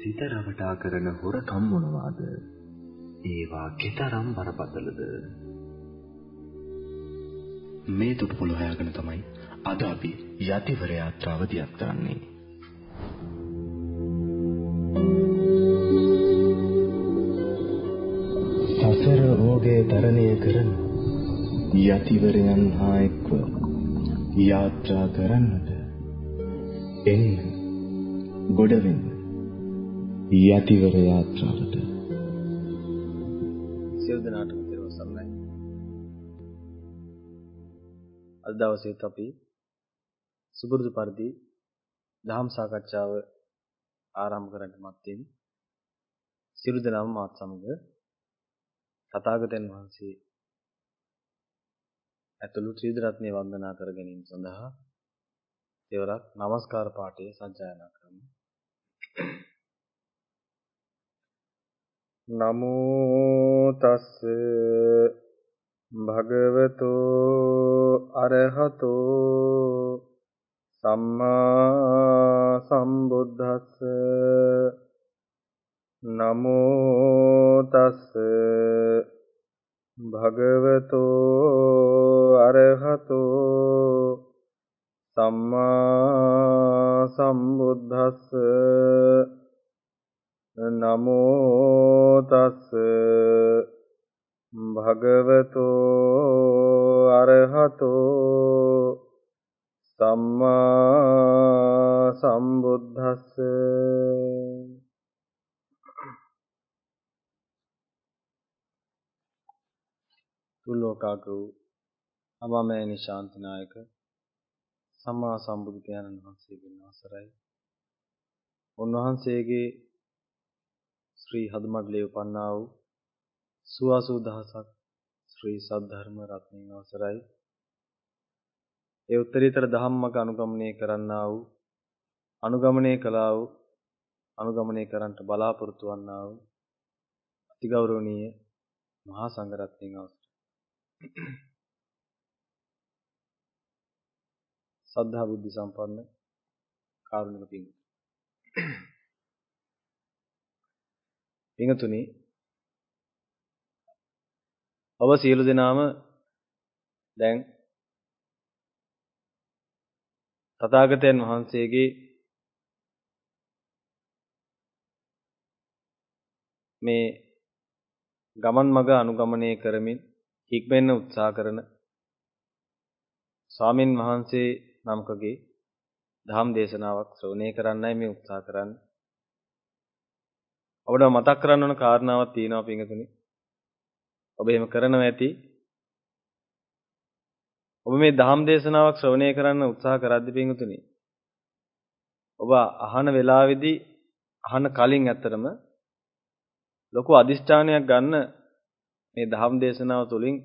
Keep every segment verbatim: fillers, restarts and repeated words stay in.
සිත රවටා කරන හොරකම් මොනවාද? ඒවා කෙතරම් බරපතලද? මේ තුටුපොළ හොයාගෙන තමයි අද අපි යතිවර යාත්‍රාව දියත් කරන්නේ. සසර රෝගේ තරණය කරන යතිවරයන් හා එක්ව යාත්‍රා කරන්නට එන්න ගොඩවෙන්න යතිවර යාත්‍රාවට. සියලු දෙනාටම තෙරුවන් සරණයි. අද දවසේත් අපි සුපුරුදු පරිදි ධම් සාකච්ඡාව ආරම්භ කරන්නට මත්තෙන් සියලු දෙනාම මාත් සමග තථාගතයන් වහන්සේ ඇතුළු ත්‍රිවිධ රත්නය වන්දනා කර ගැනීම සඳහා දෙවරක් নমස්කාර පාඨය සජ්ජායනා කරමු. නමෝ තස්ස භගවතෝ අරහතෝ සම්මා සම්බුද්දස්ස. නමෝ තස්ස භගවතෝ අරහතෝ සම්මා සම්බුද්දස්ස. නමෝ තස්ස භගවතෝ අරහතෝ සම්මා සම්බුද්දස්ස. තුලෝකාග්‍ර වූ අමාමය නිශාන්තිනායක සම්මා සම්බුදු පියාණන් වහන්සේගෙන් අවසරයි. උන්වහන්සේගේ ශ්‍රී හදමඩලේ උපන්නා වූ සුවාසූ දහසක් ශ්‍රී සද්ධර්ම රත්නයන් අවසරයි. ඒ උත්තරීතර ධම්මක අනුගමනය කරන්නා වූ අනුගමනය කළා වූ අනුගමනය කරන්නට බලාපොරොත්තු වන්නා වූ අතිගෞරවනීය මහා සංඝ රත්නයන් අවසරයි. සද්ධා බුද්ධ සම්පන්න කාරුණික පින්තුනි. පින්තුනි, ඔබ සියලු දෙනාම දැන් තථාගතයන් වහන්සේගේ මේ ගමන් මඟ අනුගමනය කරමින් හික්මෙන්න උත්සාහ කරන ස්වාමින් වහන්සේ නමකගේ ධම් දේශනාවක් ශ්‍රවණය කරන්නයි මේ උත්සාහ කරන්නේ. ඔබට මතක් කරන්න ඕන කාරණාවක් තියෙනවා පින්තුනි. ඔබ එහෙම කරනවා ඇති. ඔබ මේ ධම් දේශනාවක් ශ්‍රවණය කරන්න උත්සාහ කරද්දී පින්තුනි, ඔබ අහන වෙලාවේදී අහන කලින් ඇත්තරම ලොකු අදිෂ්ඨානයක් ගන්න මේ ධම් දේශනාව තුළින්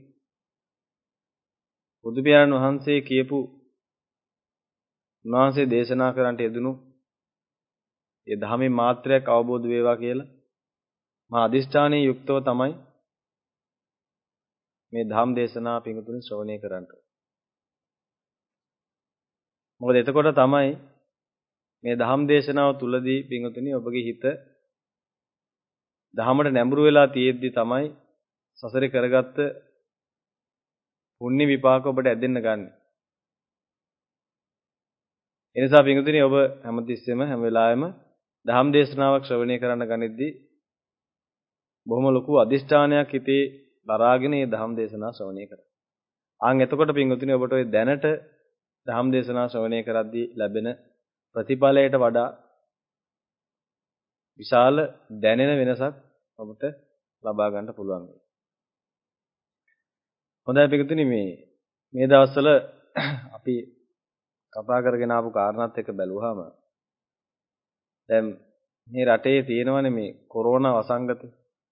බුදු පියාණන් වහන්සේ කියපු උන්වහන්සේ දේශනා කරන්නට යෙදුණු ඒ ධර්මයේ මාත්‍රයක් අවබෝධ වේවා කියලා මා අදිෂ්ඨානයේ යුක්තව තමයි මේ ධම් දේශනාව පිටුතුන් ශ්‍රවණය කරන්න. මොකද එතකොට තමයි මේ ධම් දේශනාව තුලදී පිටුතුනි ඔබගේ හිත ධහමට නැඹුරු වෙලා තියෙද්දි තමයි සසරේ කරගත්ත පුණ්‍ය විපාක ඔබට ඇදෙන්න ගන්න. ඒ නිසා පිටුතුනි ඔබ හැමතිස්සෙම හැම වෙලාවෙම ධම් දේශනාවක් ශ්‍රවණය කරන්න ගනිද්දී බොහොම ලොකු අදිෂ්ඨානයක් හිතේ දරාගෙන මේ ධම් දේශනාව ශ්‍රවණය කරන්න. ආන් එතකොට පිටුතුනි ඔබට ওই දැනට ධම් දේශනාව ශ්‍රවණය කරද්දී ලැබෙන ප්‍රතිඵලයට වඩා විශාල දැනෙන වෙනසක් ඔබට ලබා ගන්න පුළුවන්. හොඳයි පිටුතුනි, මේ මේ දවස්වල අපි කතා කරගෙන ආපු කාරණාත් එක්ක බැලුවාම දැන් මේ රටේ තියෙනවනේ මේ කොරෝනා වසංගතය.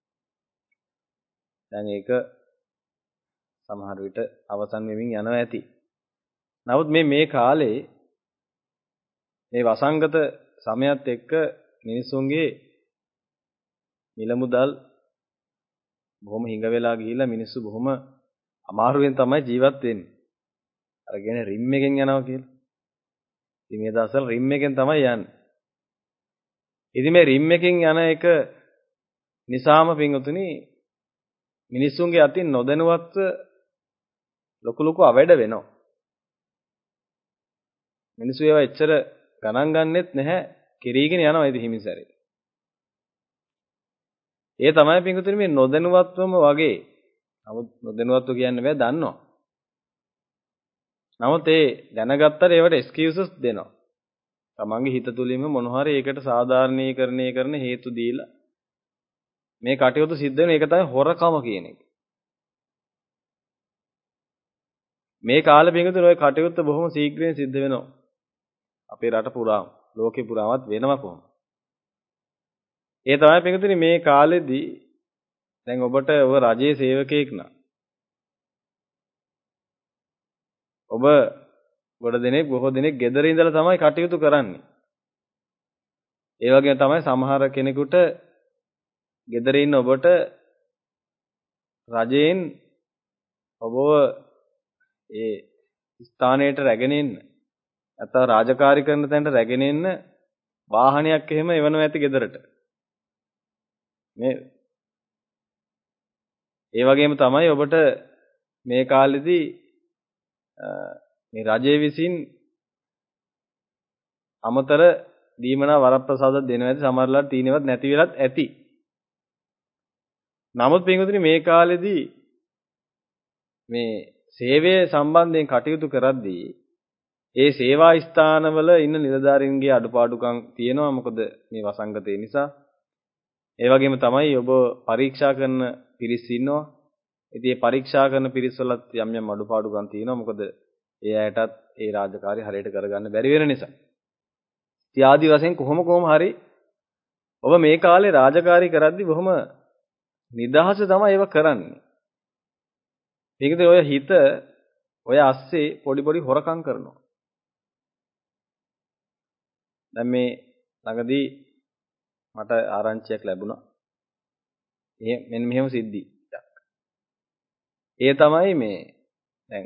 දැන් ඒක සමහර විට අවසන් වෙමින් යනවා ඇති. නමුත් මේ මේ කාලේ මේ වසංගත සමයත් එක්ක මිනිසුන්ගේ මිල මුදල් බොහොම හිඟ වෙලා ගිහිල්ලා මිනිස්සු බොහොම අමාරුවෙන් තමයි ජීවත් වෙන්නේ. අරගෙන රිම් එකෙන් යනවා කියලා. ඉතින් මේ දවස්වල රිම් එකෙන් තමයි යන්නේ. ඉතින් මේ රිම් එකකින් යන එක නිසාම පින්වතුනි මිනිස්සුන්ගේ අතින් නොදැනුවත්ව ලොකු ලොකු අවැඩ වෙනවා. මිනිස්සු ඒවා එච්චර ගණන් ගන්නෙත් නැහැ. කිරීගෙන යනවා ඉතින් හිමිසරේ. ඒ තමයි පින්වතුනි මේ නොදැනුවත්වම වගේ. නමුත් නොදැනුවත්ව කියන්න බෑ දන්නවා. නමුත් ඒ දැනගත්තට ඒවට එක්ස්කියුසස් දෙනවා. තමන්ගේ හිත තුලින්ම මොන හරි ඒකට සාධාරණීකරණය කරන හේතු දීලා මේ කටයුතු සිද්ධ වෙන එක තමයි හොරකම කියන එක. මේ කාලේ පින්වතුනි ওই කටයුත්ත බොහොම ශීඝ්‍රයෙන් සිද්ධ වෙනවා. අපේ රට පුරාම, ලෝකේ පුරාමත් වෙනවා කොහොමද? ඒ තමයි පින්වතුනි මේ කාලෙදී දැන් ඔබට ඔබ රජයේ සේවකයෙක් නා. ඔබ ගොඩ දෙනෙක් බොහෝ දෙනෙක් ගෙදර ඉඳලා තමයි කටයුතු කරන්නේ. ඒ වගේම තමයි සමහර කෙනෙකුට ගෙදර ඉන්න ඔබට රජයෙන් ඔබව ඒ ස්ථානයට රැගෙන එන්න නැත්නම් රාජකාරී කරන තැනට රැගෙන එන්න වාහනයක් එහෙම එවනවා ඇති ගෙදරට. මේ ඒ වගේම තමයි ඔබට මේ කාලෙදී මේ රජයේ විසින් අමතර දීමනා වරප්‍රසාද දෙනවා ඇති සමහරලාට තීනෙවත් නැති වෙලත් ඇති. නමුත් පින්වතුනි මේ කාලෙදී මේ සේවය සම්බන්ධයෙන් කටයුතු කරද්දී ඒ සේවා ස්ථානවල ඉන්න නිලධාරීන්ගේ අඩුපාඩුකම් තියෙනවා. මොකද මේ වසංගතය නිසා. ඒ වගේම තමයි ඔබ පරීක්ෂා කරන පිරිස් ඉන්නවා. ඉතින් මේ පරීක්ෂා කරන පිරිස් වලත් යම් යම් අඩුපාඩුකම් තියෙනවා. මොකද ඒ අයටත් ඒ රාජකාරී හරියට කරගන්න බැරි වෙන නිසා. ඉතින් ආදි වශයෙන් කොහොම කොහොම හරි ඔබ මේ කාලේ රාජකාරී කරද්දී බොහොම නිදහස තමයි ඒව කරන්නේ. ඒකද ඔය හිත ඔය අස්සේ පොඩි පොඩි හොරකම් කරනවා. දැන් මේ ළඟදී මට ආරංචියක් ලැබුණා. එහෙ මෙන්න මෙහෙම සිද්ධියක්. ඒ තමයි මේ දැන්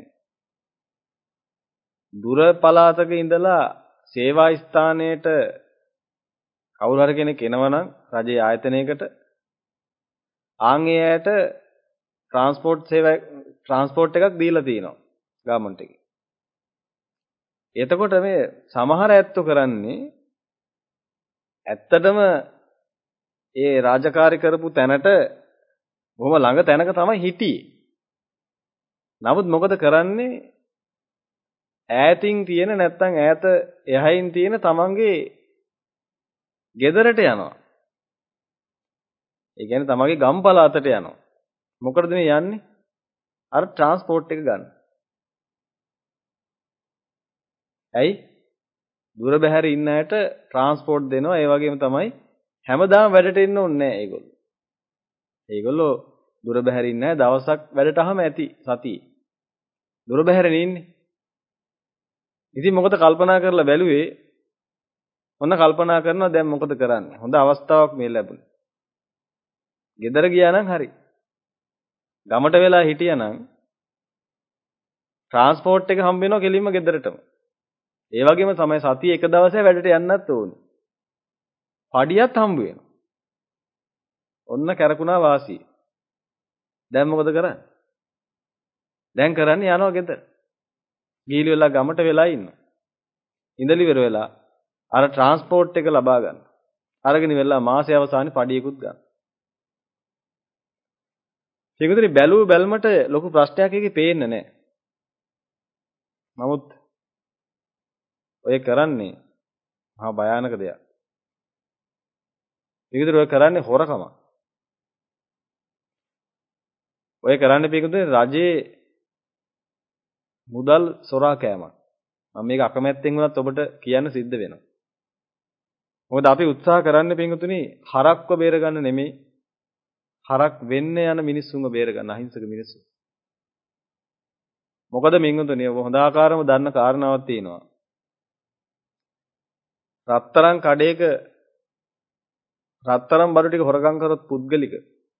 දුර පළාතක ඉඳලා සේවා ස්ථානයට කවුරු හරි කෙනෙක් එනවනම් රජයේ ආයතනයකට ආන් ඒ ඇයට ට්‍රාන්ස්පෝර්ට් සේවා ට්‍රාන්ස්පෝර්ට් එකක් දීලා තිනවා ගවර්න්මන්ට් එකේ. එතකොට මේ සමහර ඇත්තෝ කරන්නේ ඇත්තටම ඒ රාජකාරී කරපු තැනට බොහොම ළඟ තැනක තමයි හිටියේ. නමුත් මොකද කරන්නේ? ඈතින් තියෙන නැත්තම් ඈත එහයින් තියෙන තමන්ගේ ගෙදරට යනවා. ඒ කියන්නේ තමන්ගේ ගම් පළාතට යනවා. මොකටද මේ යන්නේ? අර ට්‍රාන්ස්පෝර්ට් එක ගන්න. ඇයි? දුර බැහැර ඉන්න අයට ට්‍රාන්ස්පෝර්ට් දෙනවා. ඒ වගේම තමයි හැමදාම වැඩට එන්න ඕනේ නැහැ ඒගොල්ලෝ. ඒගොල්ලෝ දුර බැහැර ඉන්න අය දවසක් වැඩට අහම ඇති සතියේ. දුර බැහැරනේ ඉන්නේ. ඉතින් මොකද කල්පනා කරලා බැලුවේ? ඔන්න කල්පනා කරනවා දැන් මොකද කරන්නේ? හොඳ අවස්ථාවක් මේ ලැබුණේ. ගෙදර ගියා නම් හරි. ගමට වෙලා හිටියා නම් ට්‍රාන්ස්පෝර්ට් එක හම්බ වෙනවා කෙලින්ම ගෙදරටම. ඒ වගේම තමයි සතියේ එක දවසේ වැඩට යන්නත් ඕනේ. පඩියත් හම්බ වෙනවා. ඔන්න කරකුණා වාසිය. දැන් මොකද කරන්නේ? දැන් කරන්නේ යනවා ගෙදර. ගිහිලි වෙලා ගමට වෙලා ඉන්නවා. ඉඳලි ඉවර වෙලා අර ට්‍රාන්ස්පෝර්ට් එක ලබා ගන්න. අරගෙන ඉවරලා මාසයේ අවසානයේ පඩියකුත් ගන්න. ඒකතරි බැලුව බැලමට ලොකු ප්‍රශ්නයක් එකේ පේන්නේ නැහැ. නමුත් ඔය කරන්නේ මහා භයානක දෙයක්. ඒකතර ඔය කරන්නේ හොරකම. ඔය කරන්නේ පිටුදේ රජයේ මුදල් සොරා කෑමක්. මම මේක අකමැත්තෙන් වුණත් ඔබට කියන්න සිද්ධ වෙනවා. මොකද අපි උත්සාහ කරන්නේ පිටුතුනි හරක්ව බේර ගන්න නෙමෙයි. හරක් වෙන්න යන මිනිස්සුන්ව බේර ගන්න අහිංසක මිනිස්සු. මොකද මින්ගුතුනි ඔබ හොඳ ආකාරව දන්න කාරණාවක් තියෙනවා. රත්තරන් කඩේක රත්තරන් බඩු ටික හොරකම් කරොත් පුද්ගලික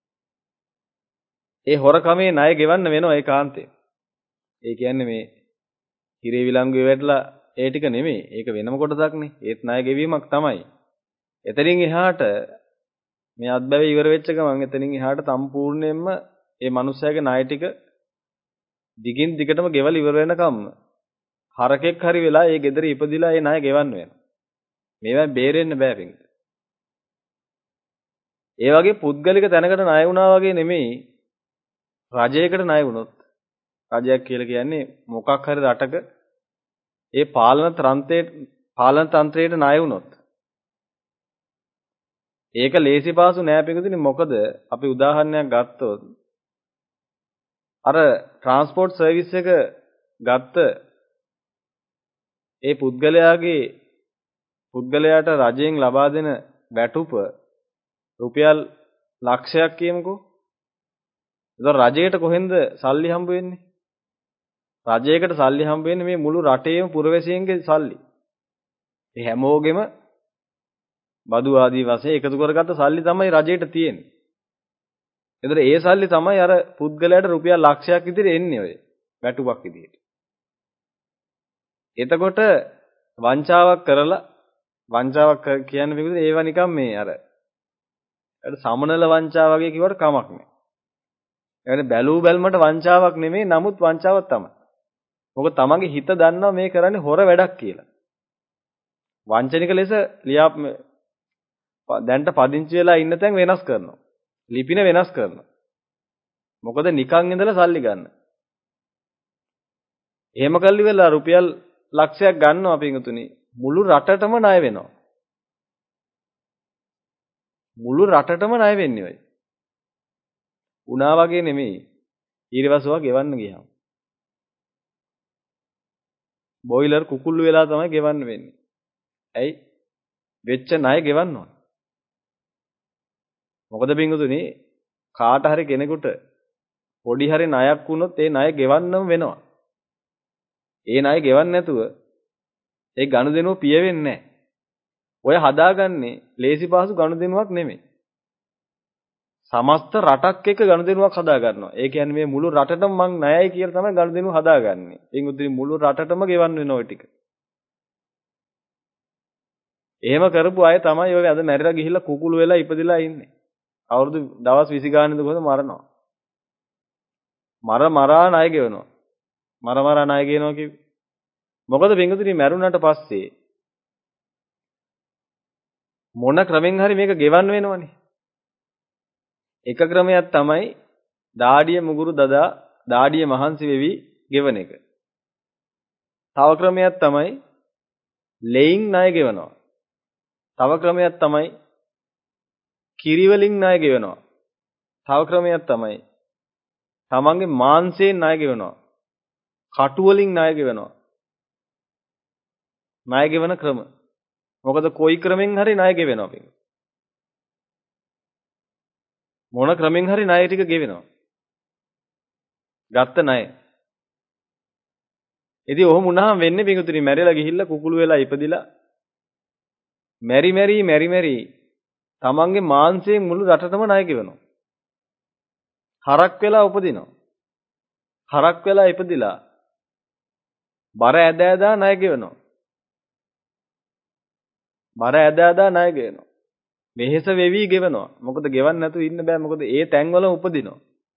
ඒ හොරකමේ ණය ගෙවන්න වෙනවා ඒකාන්තයෙන්. ඒ කියන්නේ මේ හිරේ විලංගුවේ වැටලා ඒ ටික නෙමෙයි. ඒක වෙනම කොටසක්නේ. ඒත් ණය ගෙවීමක් තමයි. එතනින් එහාට මේ අත්බැව ඉවර වෙච්ච ගමන් එතනින් එහාට සම්පූර්ණයෙන්ම මේ මිනිස්යාගේ ණය ටික දිගින් දිගටම ගෙවල ඉවර වෙනකම් හරකෙක් හරි වෙලා ඒ ගෙදර ඉපදිලා ඒ ණය ගෙවන්න වෙනවා. මේවෙන් බේරෙන්න බෑ පිටින්. ඒ වගේ පුද්ගලික තැනකට ණය වුණා වගේ නෙමෙයි රජයකට ණය වුණොත්. රජයක් කියලා කියන්නේ මොකක් හරි රටක ඒ පාලන තන්ත්‍රයේ පාලන තන්ත්‍රයට ණය වුණොත්. ඒක ලේසි පාසු නෑ පිටුදිනේ. මොකද අපි උදාහරණයක් ගත්තොත් අර ට්‍රාන්ස්පෝර්ට් සර්විස් එක ගත්ත ඒ පුද්ගලයාගේ පුද්ගලයාට රජයෙන් ලබා දෙන වැටුප රුපියල් ලක්ෂයක් කියමුකෝ. ඒතර රජයට කොහෙන්ද සල්ලි හම්බ වෙන්නේ? රජයකට සල්ලි හම්බ වෙන්නේ මේ මුළු රටේම පුරවැසියන්ගේ සල්ලි. ඒ හැමෝගෙම බදු ආදී වශයෙන් එකතු කරගත්ත සල්ලි තමයි රජයට තියෙන්නේ. ඒතර ඒ සල්ලි තමයි අර පුද්ගලයාට රුපියල් ලක්ෂයක් විතර එන්නේ ඔය වැටුපක් විදියට. එතකොට වංචාවක් කරලා වංචාවක් කියන්නේ මොකද? ඒවා නිකන් මේ අර අර සමනල වංචාව වගේ කිව්වට කමක් නැහැ. ඒ කියන්නේ බැලූ බැල්මට වංචාවක් නෙමෙයි, නමුත් වංචාවක් තමයි. මොකද තමන්ගේ හිත දන්නවා මේ කරන්නේ හොර වැඩක් කියලා. වංචනික ලෙස ලියා දැන්ට පදිංචි වෙලා ඉන්න තැන් වෙනස් කරනවා. ලිපින වෙනස් කරනවා. මොකද නිකන් ඉඳලා සල්ලි ගන්න. එහෙම කල්ලි වෙලා රුපියල් ලක්ෂයක් ගන්නවා පිටුතුනි. මුළු රටටම ණය වෙනවා. මුළු රටටම ණය වෙන්නේ ඔය. උනා වගේ නෙමෙයි. ඊරවසුවා ගෙවන්න ගියාම. බොයිලර් කුකුල්ලු වෙලා තමයි ගෙවන්න වෙන්නේ. ඇයි? වෙච්ච ණය ගෙවන්න ඕන. මොකද පිටුතුනි කාට හරි කෙනෙකුට පොඩි හරි ණයක් වුණොත් ඒ ණය ගෙවන්නම වෙනවා. ඒ ණය ගෙවන්න නැතුව ඒ ගනුදෙනුව පිය වෙන්නේ නැහැ. ඔය හදාගන්නේ ලේසි පහසු ගනුදෙනුවක් නෙමෙයි. සමස්ත රටක් එක්ක ගනුදෙනුවක් හදා ගන්නවා. ඒ කියන්නේ මේ මුළු රටටම මං ණයයි කියලා තමයි ගනුදෙනුව හදාගන්නේ. එයින් උදින් මුළු රටටම ගෙවන්න වෙන ඔය ටික. එහෙම කරපු අය තමයි ඔය අද මැරිලා ගිහිල්ලා කුකුළු වෙලා ඉපදිලා ඉන්නේ. අවුරුදු දවස් විසි ගානෙද කොහොමද මරනවා. මර මරා ණය ගෙවනවා. මර මරා ණය ගෙවනවා කිව්වේ. මොකද පින්වතුනි මැරුණාට පස්සේ මොන ක්‍රමෙන් හරි මේක ගෙවන්න වෙනවනේ. එක ක්‍රමයක් තමයි දාඩිය මුගුරු දදා දාඩිය මහන්සි වෙවි ගෙවන එක. තව ක්‍රමයක් තමයි ලෙයින් ණය ගෙවනවා. තව ක්‍රමයක් තමයි කිරි වලින් ණය ගෙවනවා. තව ක්‍රමයක් තමයි තමන්ගේ මාංශයෙන් ණය ගෙවනවා. කටු වලින් ණය ගෙවනවා. ණය ගෙවන ක්‍රම. මොකද කොයි ක්‍රමෙන් හරි ණය ගෙවෙනවා පිටින්. මොන ක්‍රමෙන් හරි ණය ටික ගෙවෙනවා. ගත්ත ණය. ඉතින් ඔහොම වුණාම වෙන්නේ පිටුතුනි මැරිලා ගිහිල්ලා කුකුළු වෙලා ඉපදිලා මෙරි මෙරි මෙරි මෙරි තමන්ගේ මාංශයෙන් මුළු රටටම ණය ගෙවනවා. හරක් වෙලා උපදිනවා. හරක් වෙලා ඉපදිලා බර ඇද ඇදා ණය ගෙවනවා. බර ඇද ඇදා ණය ගෙවනවා. මෙහෙස වෙවි ගෙවනවා. මොකද ගෙවන්න නැතුව ඉන්න බෑ. මොකද ඒ තැන්වල උපදිනවා.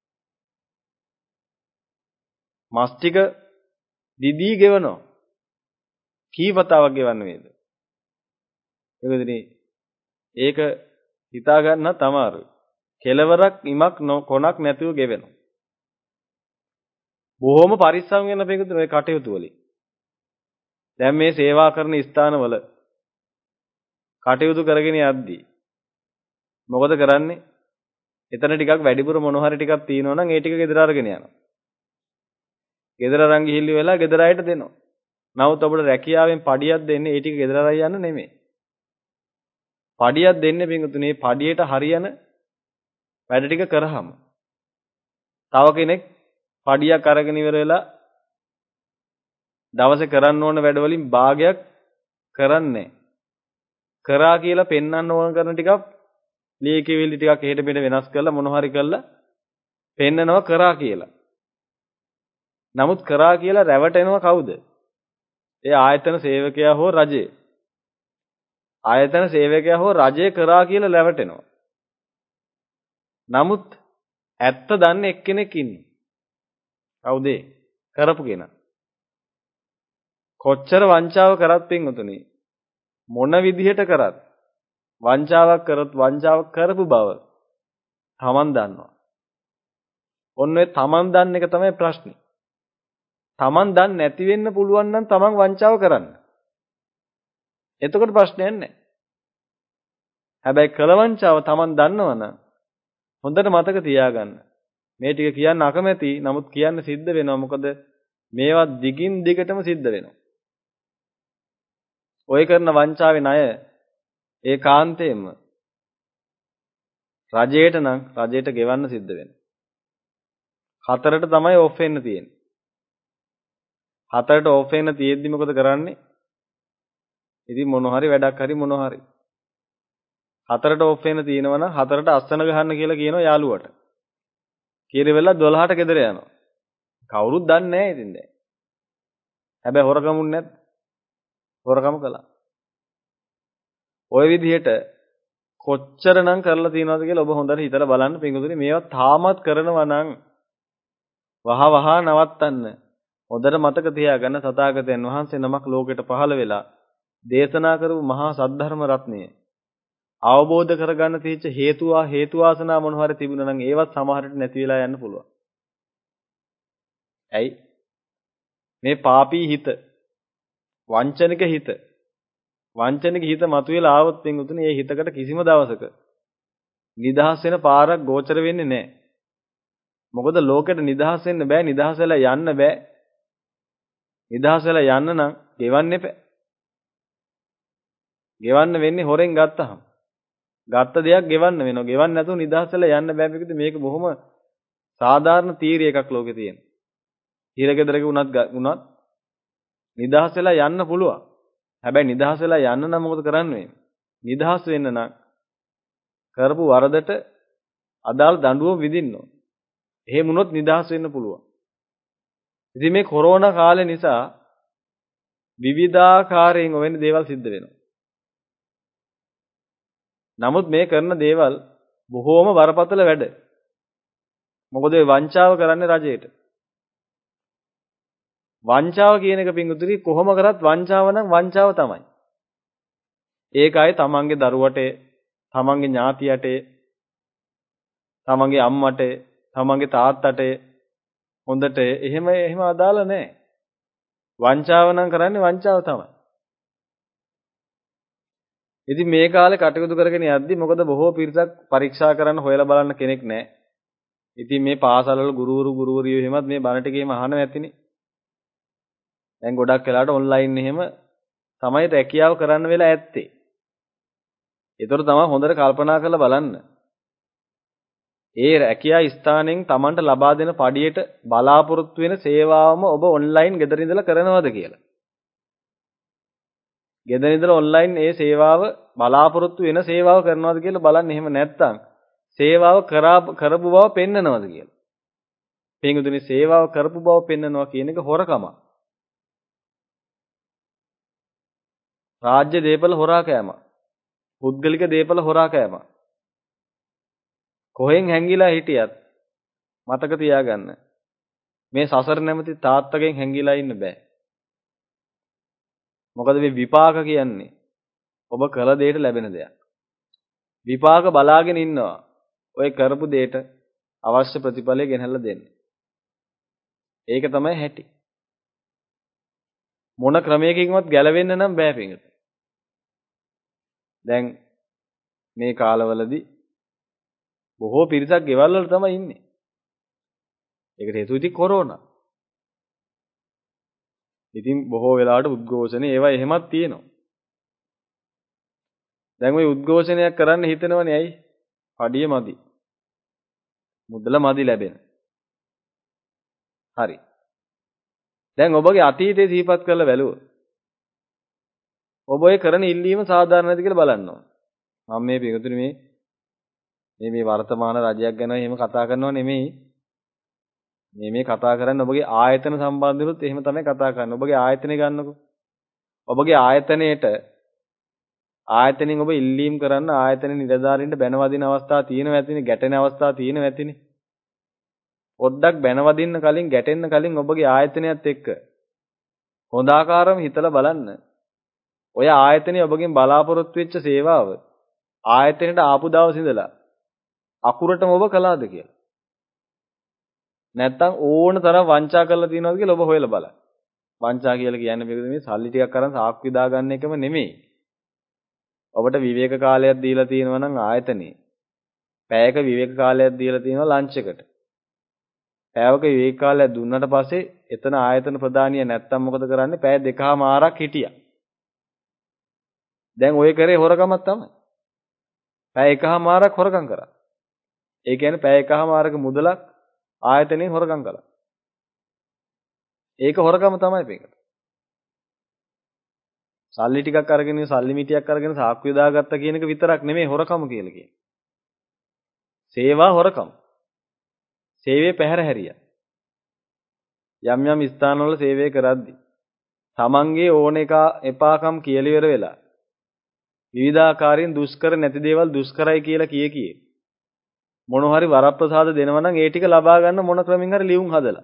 මස් ටික දිදී ගෙවනවා. කී වතාවක් ගෙවන්න වේද? එවෙදනේ ඒක හිතා ගන්නත් අමාරුයි. කෙලවරක් ඉමක් කොනක් නැතුව ගෙවෙනවා. බොහොම පරිස්සම් වෙන පිටුතුනේ ඔය කටයුතු වලින්. දැන් මේ සේවා කරන ස්ථානවල කටයුතු කරගෙන යද්දී මොකද කරන්නේ? එතන ටිකක් වැඩිපුර මොන හරි ටිකක් තියෙනවා නම් ඒ ටික ගෙදර අරගෙන යනවා. ගෙදර අරන් ගිහිල්ලි වෙලා ගෙදර අයට දෙනවා. නමුත් අපිට රැකියාවෙන් පඩියක් දෙන්නේ ඒ ටික ගෙදර අරන් යන්න නෙමෙයි. පඩියක් දෙන්නේ පිටුතුනේ පඩියට හරියන වැඩ ටික කරාම. තව කෙනෙක් පඩියක් අරගෙන ඉවර වෙලා දවසේ කරන්න ඕන වැඩ වලින් භාගයක් කරන්නේ කරා කියලා පෙන්වන්න ඕන කරන ටිකක් ලීකිවිලි ටිකක් එහෙට මෙහෙට වෙනස් කරලා මොන හරි කරලා පෙන්නනවා කරා කියලා. නමුත් කරා කියලා රැවටෙනවා කවුද? ඒ ආයතන සේවකයා හෝ රජේ. ආයතන සේවකයා හෝ රජය කරා කියලා ලැවටෙනවා. නමුත් ඇත්ත දන්නේ එක්කෙනෙක් ඉන්නේ. කවුද? කරපු කෙනා. කොච්චර වංචාව කරත් පින්වතුනි මොන විදිහට කරත් වංචාවක් කරත් වංචාවක් කරපු බව තමන් දන්නවා. ඔන්න ඔය තමන් දන්න එක තමයි ප්‍රශ්නේ. තමන් දන්නේ නැති වෙන්න පුළුවන් නම් තමන් වංචාව කරන්න. එතකොට ප්‍රශ්නයක් නැහැ. හැබැයි කළ වංචාව තමන් දන්නවනම් හොඳට මතක තියාගන්න. මේ ටික කියන්න අකමැති නමුත් කියන්න සිද්ධ වෙනවා. මොකද මේවා දිගින් දිගටම සිද්ධ වෙනවා. ඔය කරන වංචාවේ ණය ඒකාන්තයෙන්ම රජයට නම් රජයට ගෙවන්න සිද්ධ වෙනවා. හතරට තමයි ඔෆ් වෙන්න තියෙන්නේ. හතරට ඔෆ් වෙන්න තියෙද්දි මොකද කරන්නේ? ඉතින් මොන හරි වැඩක් හරි මොන හරි. හතරට ඔෆ් වෙන්න තියෙනවා නම් හතරට අස්සන ගහන්න කියලා කියනවා යාළුවට. කීරෙවෙලා දොළහට ගෙදර යනවා. කවුරුත් දන්නේ නැහැ ඉතින් දැන්. හැබැයි හොරකමුන් නැත්. හොරකම කළා. ওই විදිහට කොච්චරනම් කරලා තියෙනවද කියලා ඔබ හොඳට හිතලා බලන්න පින්වතුනි. මේවා තාමත් කරනවා නම් වහ වහ නවත්තන්න. හොඳට මතක තියාගන්න තථාගතයන් වහන්සේ නමක් ලෝකෙට පහළ වෙලා දේශනා කරපු මහා සද්ධර්ම රත්නය අවබෝධ කරගන්න තීච්ච හේතුවා හේතු වාසනා මොන හරි තිබුණා නම් ඒවත් සමහරට නැති වෙලා යන්න පුළුවන්. ඇයි? මේ පාපී හිත, වංචනික හිත, වංචනික හිත මතුවලා ආවොත් පින්වතුනි මේ හිතකට කිසිම දවසක නිදහස් වෙන පාරක් ගෝචර වෙන්නේ නැහැ. මොකද ලෝකෙට නිදහස් වෙන්න බෑ, නිදහස් වෙලා යන්න බෑ. නිදහස් වෙලා යන්න නම් ගෙවන්න එපා. ගෙවන්න වෙන්නේ හොරෙන් ගත්තහම. ගත්ත දෙයක් ගෙවන්න වෙනවා. ගෙවන්න නැතුව නිදහස් වෙලා යන්න බෑ. මේකද මේක බොහොම සාධාරණ තීරය එකක් ලෝකේ තියෙන. හිරගෙදරක උනත් උනත් නිදහස් වෙලා යන්න පුළුවන්. හැබැයි නිදහස් වෙලා යන්න නම් මොකද කරන්න වෙන්නේ? නිදහස් වෙන්න නම් කරපු වරදට අදාළ දඬුවම විඳින්න ඕන. එහෙම වුණොත් නිදහස් වෙන්න පුළුවන්. ඉතින් මේ කොරෝනා කාලේ නිසා විවිධාකාරයෙන් වෙන දේවල් සිද්ධ වෙනවා. නමුත් මේ කරන දේවල් බොහෝම බරපතල වැඩ. මොකද ඒ වංචාව කරන්නේ රජයට. වංචාව කියන එක පිංගුතුනි කොහොම කරත් වංචාව නම් වංචාව තමයි. ඒකයි තමන්ගේ දරුවට, තමන්ගේ ඥාතියට, තමන්ගේ අම්මට, තමන්ගේ තාත්තට හොඳට එහෙම එහෙම අදාළ නැහැ. වංචාව නම් කරන්නේ වංචාව තමයි. ඉතින් මේ කාලේ කටයුතු කරගෙන යද්දි මොකද බොහෝ පිරිසක් පරීක්ෂා කරන්න හොයලා බලන්න කෙනෙක් නැහැ. ඉතින් මේ පාසල්වල ගුරුවරු ගුරුවරියෝ එහෙමත් මේ බණ ටිකේම අහනවා ඇතිනේ. දැන් ගොඩක් වෙලාවට ඔන්ලයින් එහෙම තමයි රැකියාව කරන්න වෙලා ඇත්තේ. ඒතර තමයි හොඳට කල්පනා කරලා බලන්න. ඒ රැකියා ස්ථානෙන් Tamanට ලබා දෙන පඩියට බලාපොරොත්තු වෙන සේවාවම ඔබ ඔන්ලයින් ගෙදර ඉඳලා කරනවද කියලා. ගෙදර ඉඳලා ඔන්ලයින් ඒ සේවාව බලාපොරොත්තු වෙන සේවාව කරනවද කියලා බලන්න. එහෙම නැත්නම් සේවාව කරා කරපු බව පෙන්නනවද කියලා. පින්වතුනි සේවාව කරපු බව පෙන්නනවා කියන එක හොරකම. රාජ්‍ය දේපල හොරා කෑම. පුද්ගලික දේපල හොරා කෑම. කොහෙන් හැංගිලා හිටියත් මතක තියාගන්න. මේ සසර නැමැති තාත්තගෙන් හැංගිලා ඉන්න බෑ. මොකද මේ විපාක කියන්නේ ඔබ කළ දෙයට ලැබෙන දෙයක්. විපාක බලාගෙන ඉන්නවා. ඔය කරපු දෙයට අවශ්‍ය ප්‍රතිඵලය ගෙනහැල්ලා දෙන්න. ඒක තමයි හැටි. මොන ක්‍රමයකින්වත් ගැලවෙන්න නම් බෑ පිටු. දැන් මේ කාලවලදී බොහෝ පිරිසක් ගෙවල් වල තමයි ඉන්නේ. ඒකට හේතුව ඉතින් කොරෝනා. ඉතින් බොහෝ වෙලාවට උද්ඝෝෂණ ඒවා එහෙමත් තියෙනවා. දැන් ওই උද්ඝෝෂණයක් කරන්න හිතනවනේ ඇයි? පඩිය මදි. මුදල මදි ලැබෙන. හරි. දැන් ඔබගේ අතීතය සිහිපත් කරලා බැලුවොත් ඔබ ඔය කරන ඉල්ලීම සාධාරණ නැති කියලා බලන්න ඕන. මම මේ පිටුතුනේ මේ මේ මේ වර්තමාන රජයක් ගැන එහෙම කතා කරනව නෙමෙයි. මේ මේ කතා කරන්නේ ඔබගේ ආයතන සම්බන්ධවලුත් එහෙම තමයි කතා කරන්නේ. ඔබගේ ආයතනය ගන්නකො. ඔබගේ ආයතනයේට ආයතනෙන් ඔබ ඉල්ලීම් කරන්න ආයතනේ නිලධාරීන්ට බැනවදින අවස්ථා තියෙනවා ඇතිනේ, ගැටෙන අවස්ථා තියෙනවා ඇතිනේ. පොඩ්ඩක් බැනවදින්න කලින් ගැටෙන්න කලින් ඔබගේ ආයතනයත් එක්ක හොඳ ආකාරව හිතලා බලන්න. ඔය ආයතනේ ඔබගෙන් බලාපොරොත්තු වෙච්ච සේවාව ආයතනෙට ආපු දවස් ඉඳලා අකුරටම ඔබ කළාද කියලා. නැත්තම් ඕන තරම් වංචා කරලා තියෙනවද කියලා ඔබ හොයලා බලන්න. වංචා කියලා කියන්නේ මේකද මේ සල්ලි ටිකක් අරන් සාක්කුවේ දාගන්න එකම නෙමෙයි. ඔබට විවේක කාලයක් දීලා තියෙනවා නම් ආයතනේ පැයක විවේක කාලයක් දීලා තියෙනවා ලන්ච් එකට. පැයක විවේක කාලයක් දුන්නට පස්සේ එතන ආයතන ප්‍රධානිය නැත්තම් මොකද කරන්නේ? පැය දෙකමාරක් හිටියා. දැන් ඔය කරේ හොරකමක් තමයි. පැය එකමාරක් හොරකම් කරා. ඒ කියන්නේ පැය එකමාරක මුදලක් ආයතනෙන් හොරකම් කළා. ඒක හොරකම තමයි මේකට. සල්ලි ටිකක් අරගෙන සල්ලි මිටියක් අරගෙන සාක්කුවේ දාගත්ත කියන එක විතරක් නෙමෙයි හොරකම කියලා කියන්නේ. සේවා හොරකම. සේවයේ පැහැර හැරියා. යම් යම් ස්ථානවල සේවය කරද්දී තමන්ගේ ඕන එක එපාකම් කියලා ඉවර වෙලා විවිධාකාරයෙන් දුෂ්කර නැති දේවල් දුෂ්කරයි කියලා කිය කී මොන හරි වරප්‍රසාද දෙනවා නම් ඒ ටික ලබා ගන්න මොන ක්‍රමෙන් හරි ලියුම් හදලා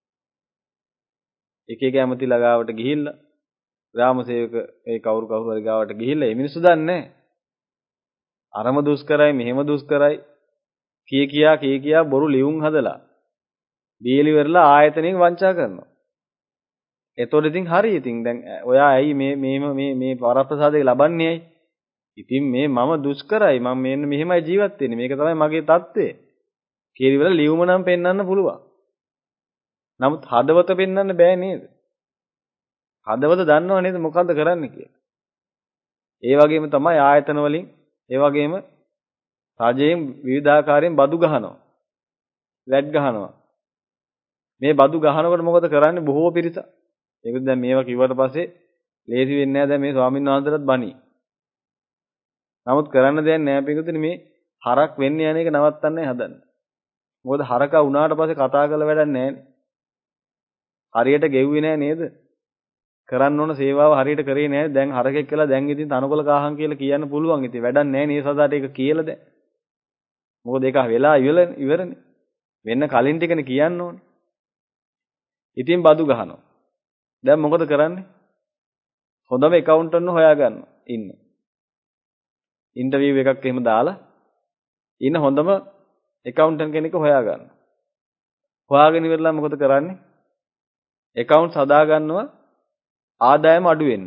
එක එක ඇමති ළඟාවට ගිහිල්ලා ග්‍රාම සේවක ඒ කවුරු කවුරු හරි ගාවට ගිහිල්ලා මේ මිනිස්සු දන්නේ අරම දුෂ්කරයි මෙහෙම දුෂ්කරයි කී කියා කී කියා බොරු ලියුම් හදලා දීලි වෙරලා ආයතනෙන් වංචා කරනවා. එතකොට ඉතින් හරි ඉතින් දැන් ඔයා ඇයි මේ මේ මේ මේ වරප්‍රසාදේ ලබන්නේ ඇයි? ඉතින් මේ මම දුෂ්කරයි මම මෙන්න මෙහෙමයි ජීවත් වෙන්නේ මේක තමයි මගේ தත්ත්වය කියලා ඉවර ලියුම නම් පෙන්වන්න පුළුවන්. නමුත් හදවත පෙන්වන්න බෑ නේද? හදවත දන්නව නේද මොකද්ද කරන්න කියලා. ඒ වගේම තමයි ආයතන වලින් ඒ වගේම රජයෙන් විවිධාකාරයෙන් බදු ගහනවා. වැට් ගහනවා. මේ බදු ගහනකොට මොකද කරන්නේ බොහෝ පිරිස. ඒකද දැන් මේවා කිව්වට පස්සේ ලේසි වෙන්නේ නැහැ දැන් මේ ස්වාමීන් වහන්සේලාත් බණී. නමුත් කරන්න දෙයක් නැහැ පිටුතුනි මේ හරක් වෙන්නේ යන එක නවත්තන්නයි හදන්නේ. මොකද හරකා වුණාට පස්සේ කතා කරලා වැඩක් නැහැ. හරියට ගෙව්වේ නැහැ නේද? කරන්න ඕන සේවාව හරියට කරේ නැහැ. දැන් හරකෙක් කියලා දැන් ඉතින් තනකොළ කාහන් කියලා කියන්න පුළුවන්. ඉතින් වැඩක් නැහැ නේ සදාට ඒක කියලා දැන්. මොකද ඒක වෙලා ඉවරනේ. වෙන්න කලින් ටිකනේ කියන්න ඕනේ. ඉතින් බදු ගහනවා. දැන් මොකද කරන්නේ? හොඳම accountant හොයාගන්න ඉන්න. ඉන්ටර්විව් එකක් එහෙම දාලා ඉන්න හොඳම accountant කෙනෙක් හොයාගන්න. හොයාගෙන ඉවරලා මොකද කරන්නේ? accounts හදා ගන්නවා ආදායම අඩු වෙන්න.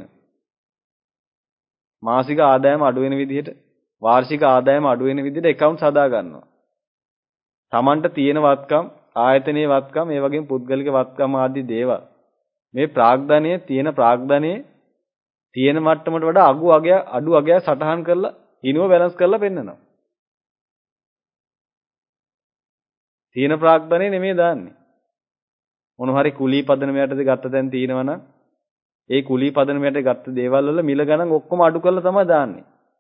මාසික ආදායම අඩු වෙන විදිහට වාර්ෂික ආදායම අඩු වෙන විදිහට accounts හදා ගන්නවා. Tamanට තියෙන වත්කම් ආයතනයේ වත්කම් ඒ වගේම පුද්ගලික වත්කම් ආදී දේවල් මේ ප්‍රාග්ධනයේ තියෙන ප්‍රාග්ධනයේ තියෙන මට්ටමට වඩා අගු අගය අඩු අගය සටහන් කරලා ඉනුව බැලන්ස් කරලා පෙන්නනවා. තියෙන ප්‍රාග්ධනයේ නෙමෙයි දාන්නේ. මොන හරි කුලී පදනම යටතේ ගත්ත තැන් තියෙනවනම් ඒ කුලී පදනම යටතේ ගත්ත දේවල් වල මිල ගණන් ඔක්කොම අඩු කරලා තමයි දාන්නේ.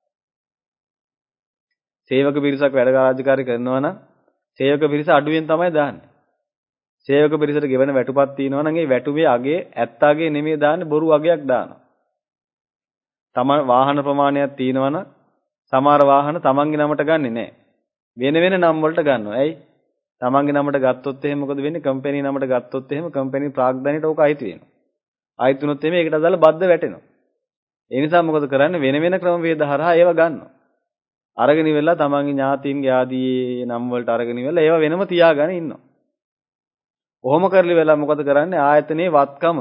සේවක පිරිසක් වැඩ කාර්යකාරී කරනවා නම් සේවක පිරිස අඩුවෙන් තමයි දාන්නේ. සේවක පිරිසට ගෙවන වැටුපක් තියෙනවා නම් ඒ වැටුපේ අගේ ඇත්තාගේ නෙමෙයි දාන්නේ බොරු අගයක් දානවා. තමන් වාහන ප්‍රමාණයක් තියෙනවා නම් සමහර වාහන තමන්ගේ නමට ගන්නෙ නෑ. වෙන වෙන නම් වලට ගන්නවා. ඇයි? තමන්ගේ නමට ගත්තොත් එහෙම මොකද වෙන්නේ? කම්පැනි නමට ගත්තොත් එහෙම කම්පැනි ප්‍රාග්ධනයට ඕක අයිති වෙනවා. අයිති වුණොත් එimhe ඒකට අදාළ බද්ද වැටෙනවා. ඒ නිසා මොකද කරන්නේ? වෙන වෙන ක්‍රම වේද හරහා ඒව ගන්නවා. අරගෙන ඉවරලා තමන්ගේ ඥාතීන්ගේ ආදී නම් වලට අරගෙන ඉවරලා ඒව වෙනම තියාගෙන ඉන්නවා. ඔහොම කරලි වෙලා මොකද කරන්නේ? ආයතනයේ වත්කම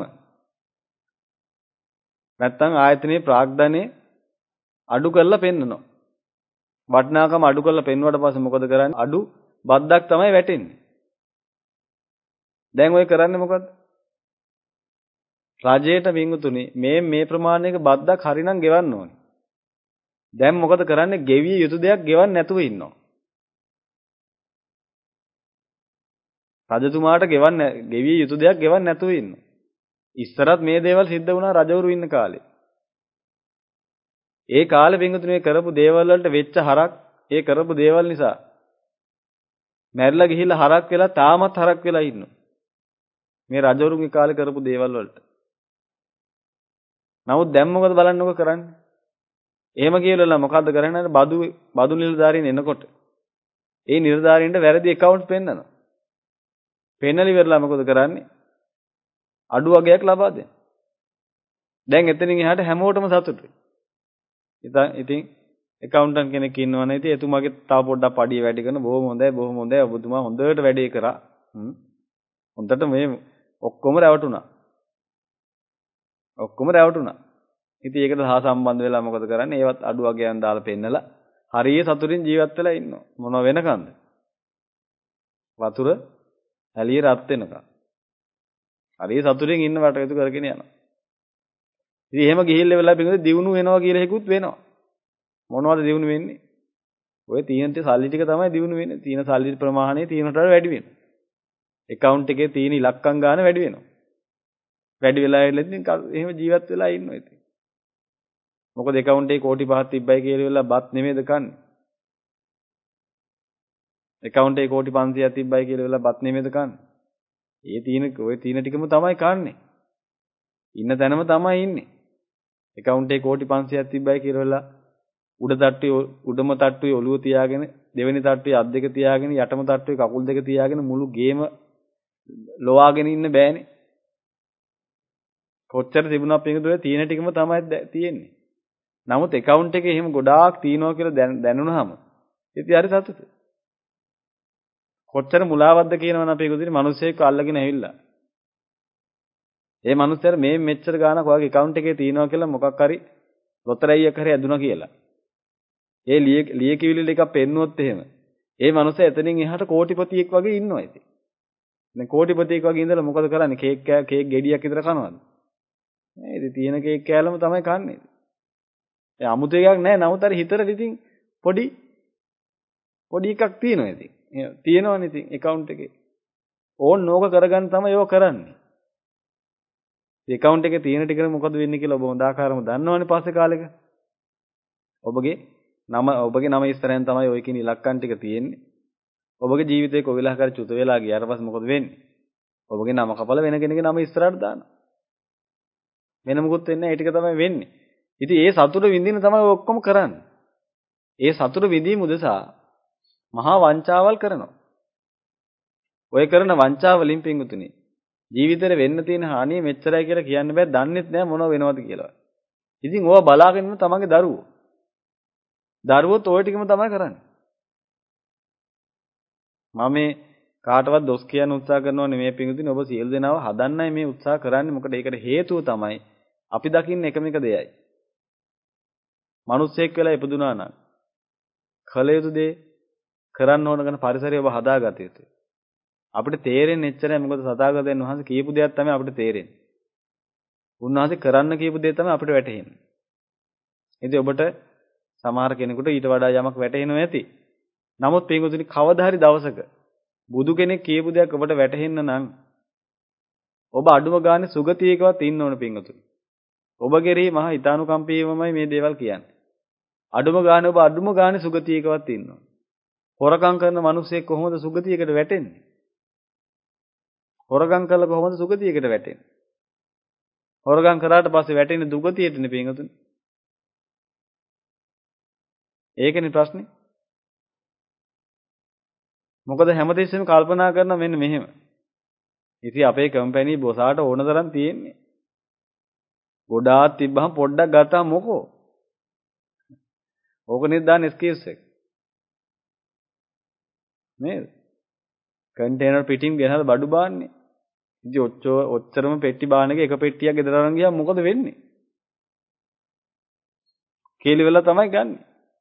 නැත්තම් ආයතනයේ ප්‍රාග්ධනයේ අඩු කරලා පෙන්නනවා. වටිනාකම අඩු කරලා පෙන්වුවට පස්සේ මොකද කරන්නේ? අඩු බද්දක් තමයි වැටෙන්නේ. දැන් ඔය කරන්නේ මොකද්ද? රජයට වින්තුනේ මේ මේ ප්‍රමාණයක බද්දක් හරිනම් ගෙවන්න ඕනේ. දැන් මොකද කරන්නේ? ගෙවිය යුතු දෙයක් ගෙවන්න නැතුව ඉන්නවා. රජතුමාට ගෙවන්න ගෙවිය යුතු දෙයක් ගෙවන්න නැතුව ඉන්නවා. ඉස්සරත් මේ දේවල් සිද්ධ වුණා රජවරු ඉන්න කාලේ. ඒ කාලේ වින්තුනේ කරපු දේවල් වලට වෙච්ච හරක් ඒ කරපු දේවල් නිසා මැරිලා ගිහිල්ලා හරක් වෙලා තාමත් හරක් වෙලා ඉන්නවා. මේ රජවරුන්ගේ කාලේ කරපු දේවල් වලට. නමුත් දැන් මොකද බලන්නකො කරන්නේ? එහෙම කියලා මොකද්ද කරන්නේ? බදු බදු නිලධාරීන් එනකොට ඒ නිලධාරීන්ට වැරදි account පෙන්නනවා. පෙන්නලි ඉවරලා මොකද කරන්නේ? අඩු වගයක් ලබා දෙන්න. දැන් එතනින් එහාට හැමෝටම සතුටුයි. ඉතින් ඉතින් accountant කෙනෙක් ඉන්නවනේ ඉතින් එතුමාගේ තව පොඩ්ඩක් පඩිය වැඩි කරන බොහොම හොඳයි බොහොම හොඳයි ඔබතුමා හොඳට වැඩේ කරා. හ්ම්. හොඳට මේ ඔක්කොම රැවටුණා. ඔක්කොම රැවටුණා. ඉතින් ඒකට සහ සම්බන්ධ වෙලා මොකද කරන්නේ? ඒවත් අඩු වගයන් දාලා පෙන්නලා හරිය සතුටින් ජීවත් වෙලා ඉන්නවා. මොනව වෙනකන්ද? වතුර ඇලිය රත් වෙනකන්. හරිය සතුටින් ඉන්න වටයුතු කරගෙන යනවා. ඉතින් එහෙම ගිහිල්ලා වෙලා පිටුද දිනුන වෙනවා කියලා හිකුත් වෙනවා. මොනවද දිනු වෙන්නේ? ඔය තියෙන සල්ලි ටික තමයි දිනු වෙන්නේ. තියෙන සල්ලි ප්‍රමාණය තියෙනට වඩා වැඩි වෙනවා. account එකේ තියෙන ඉලක්කම් ගන්න වැඩි වෙනවා. වැඩි වෙලා ඉතින් එහෙම ජීවත් වෙලා ඉන්නවා ඉතින්. මොකද account එකේ කෝටි පහක් තිබ්බයි කියලා වෙලා බත් නෙමෙයිද කන්නේ? account එකේ කෝටි පන්සියයක් තිබ්බයි කියලා වෙලා බත් නෙමෙයිද කන්නේ? ඒ තියෙන ඔය තියෙන ටිකම තමයි කන්නේ. ඉන්න තැනම තමයි ඉන්නේ. account එකේ කෝටි පන්සියයක් තිබ්බයි කියලා වෙලා උඩ තට්ටුවේ උඩම තට්ටුවේ ඔළුව තියාගෙන දෙවෙනි තට්ටුවේ අත් දෙක තියාගෙන යටම තට්ටුවේ කකුල් දෙක තියාගෙන මුළු ගේම ලෝවාගෙන ඉන්න බෑනේ. කොච්චර තිබුණා පිටුදුවේ තියෙන ටිකම තමයි තියෙන්නේ. නමුත් account එකේ එහෙම ගොඩාක් තියනවා කියලා දැනුණාම ඉතින් හරි සතුටුයි. කොච්චර මුලාවක්ද කියනවනම් අපි ඒකෙදි මිනිස්සෙක් අල්ලගෙන ඇවිල්ලා. ඒ මිනිස්සයාට මේ මෙච්චර ගාණක් ඔයාගේ account එකේ තියනවා කියලා මොකක් හරි ලොතරැයියක් හරි ඇදුණා කියලා. ඒ ලියකියවිලි ටිකක් පෙන්නුවොත් එහෙම ඒ මිනිස්සයා එතනින් එහාට කෝටිපතියෙක් වගේ ඉන්නවා ඉතින්. දැන් කෝටිපතියෙක් වගේ ඉඳලා මොකද කරන්නේ? කේක් කේක් ගෙඩියක් විතර කනවද? නේද? තියෙන කේක් කෑල්ලම තමයි කන්නේ. ඒ අමුතු එකක් නැහැ. නමුත් අර හිතට ඉතින් පොඩි පොඩි එකක් තියෙනවා ඉතින්. තියෙනවනේ ඉතින් account එකේ. ඕන් නෝක කරගන්න තමයි ඒව කරන්නේ. ඒ account එකේ තියෙන ටිකන මොකද වෙන්නේ කියලා ඔබ හොඳාකාරම දන්නවනේ පස්සේ කාලෙක. ඔබගේ නම ඔබගේ නම ඉස්සරහෙන් තමයි ඔය කියන ඉලක්කම් ටික තියෙන්නේ. ඔබගේ ජීවිතේ කොවිලා කර චුත වෙලා ගියාට පස්සේ මොකද වෙන්නේ? ඔබගේ නම කපලා වෙන කෙනෙකුගේ නම ඉස්සරහට දානවා. වෙන මොකුත් වෙන්නේ නැහැ. ඒ ටික තමයි වෙන්නේ. ඉතින් ඒ සතුට විඳින්න තමයි ඔක්කොම කරන්නේ. ඒ සතුට විඳීම උදෙසා මහා වංචාවල් කරනවා. ඔය කරන වංචාව වලින් පිංගුතුනි ජීවිතේට වෙන්න තියෙන හානිය මෙච්චරයි කියලා කියන්න බෑ. දන්නෙත් නෑ මොනව වෙනවද කියලා. ඉතින් ඕවා බලාගෙන ඉන්න තමන්ගේ දරුවෝ. දරුවෝත් ඔය ටිකම තමයි කරන්නේ. මම මේ කාටවත් දොස් කියන්න උත්සාහ කරනව නෙමෙයි පිංගුතුනි. ඔබ සියලු දෙනාව හදන්නයි මේ උත්සාහ කරන්නේ. මොකද ඒකට හේතුව තමයි අපි දකින්න එකම එක දෙයයි. මිනිස්සෙක් වෙලා ඉපදුනා නම් කල යුතු දේ කරන්න ඕන කරන පරිසරය ඔබ හදාගත යුතුයි. අපිට තේරෙන්නේ එච්චරයි මොකද සතාගතයන් වහන්සේ කියපු දෙයක් තමයි අපිට තේරෙන්නේ. උන්වහන්සේ කරන්න කියපු දේ තමයි අපිට වැටහෙන්නේ. ඉතින් ඔබට සමහර කෙනෙකුට ඊට වඩා යමක් වැටහෙනවා ඇති. නමුත් පින්වතුනි කවදා හරි දවසක බුදු කෙනෙක් කියපු දෙයක් ඔබට වැටහෙන්න නම් ඔබ අඩුම ගානේ සුගතියකවත් ඉන්න ඕන පින්වතුනි. ඔබ කෙරෙහි මහා හිතානුකම්පීවමයි මේ දේවල් කියන්නේ. අඩුම ගානේ ඔබ අඩුම ගානේ සුගතියකවත් ඉන්න ඕන. හොරකම් කරන මිනිස්සෙක් කොහොමද සුගතියකට වැටෙන්නේ? හොරගම් කළා කොහොමද සුගතියකට වැටෙන්නේ? හොරගම් කරාට පස්සේ වැටෙන්නේ දුගතියටනේ පින්වතුනි. ඒකනේ ප්‍රශ්නේ. මොකද හැමදෙස්සෙම කල්පනා කරන මෙන්න මෙහෙම. ඉතින් අපේ කම්පැනි බොසාට ඕන තරම් තියෙන්නේ. ගොඩාක් තිබ්බහම පොඩ්ඩක් ගත්තාම මොකෝ? ඕකනේ දාන ස්කිල්ස් එක. නේද? කන්ටේනර් පිටින් ගෙනහලා බඩු බාන්නේ. ඉතින් ඔච්චර ඔච්චරම පෙට්ටි බාන එක එක පෙට්ටියක් ගෙදර අරන් ගියාම මොකද වෙන්නේ? කේලි වෙලා තමයි ගන්නෙ.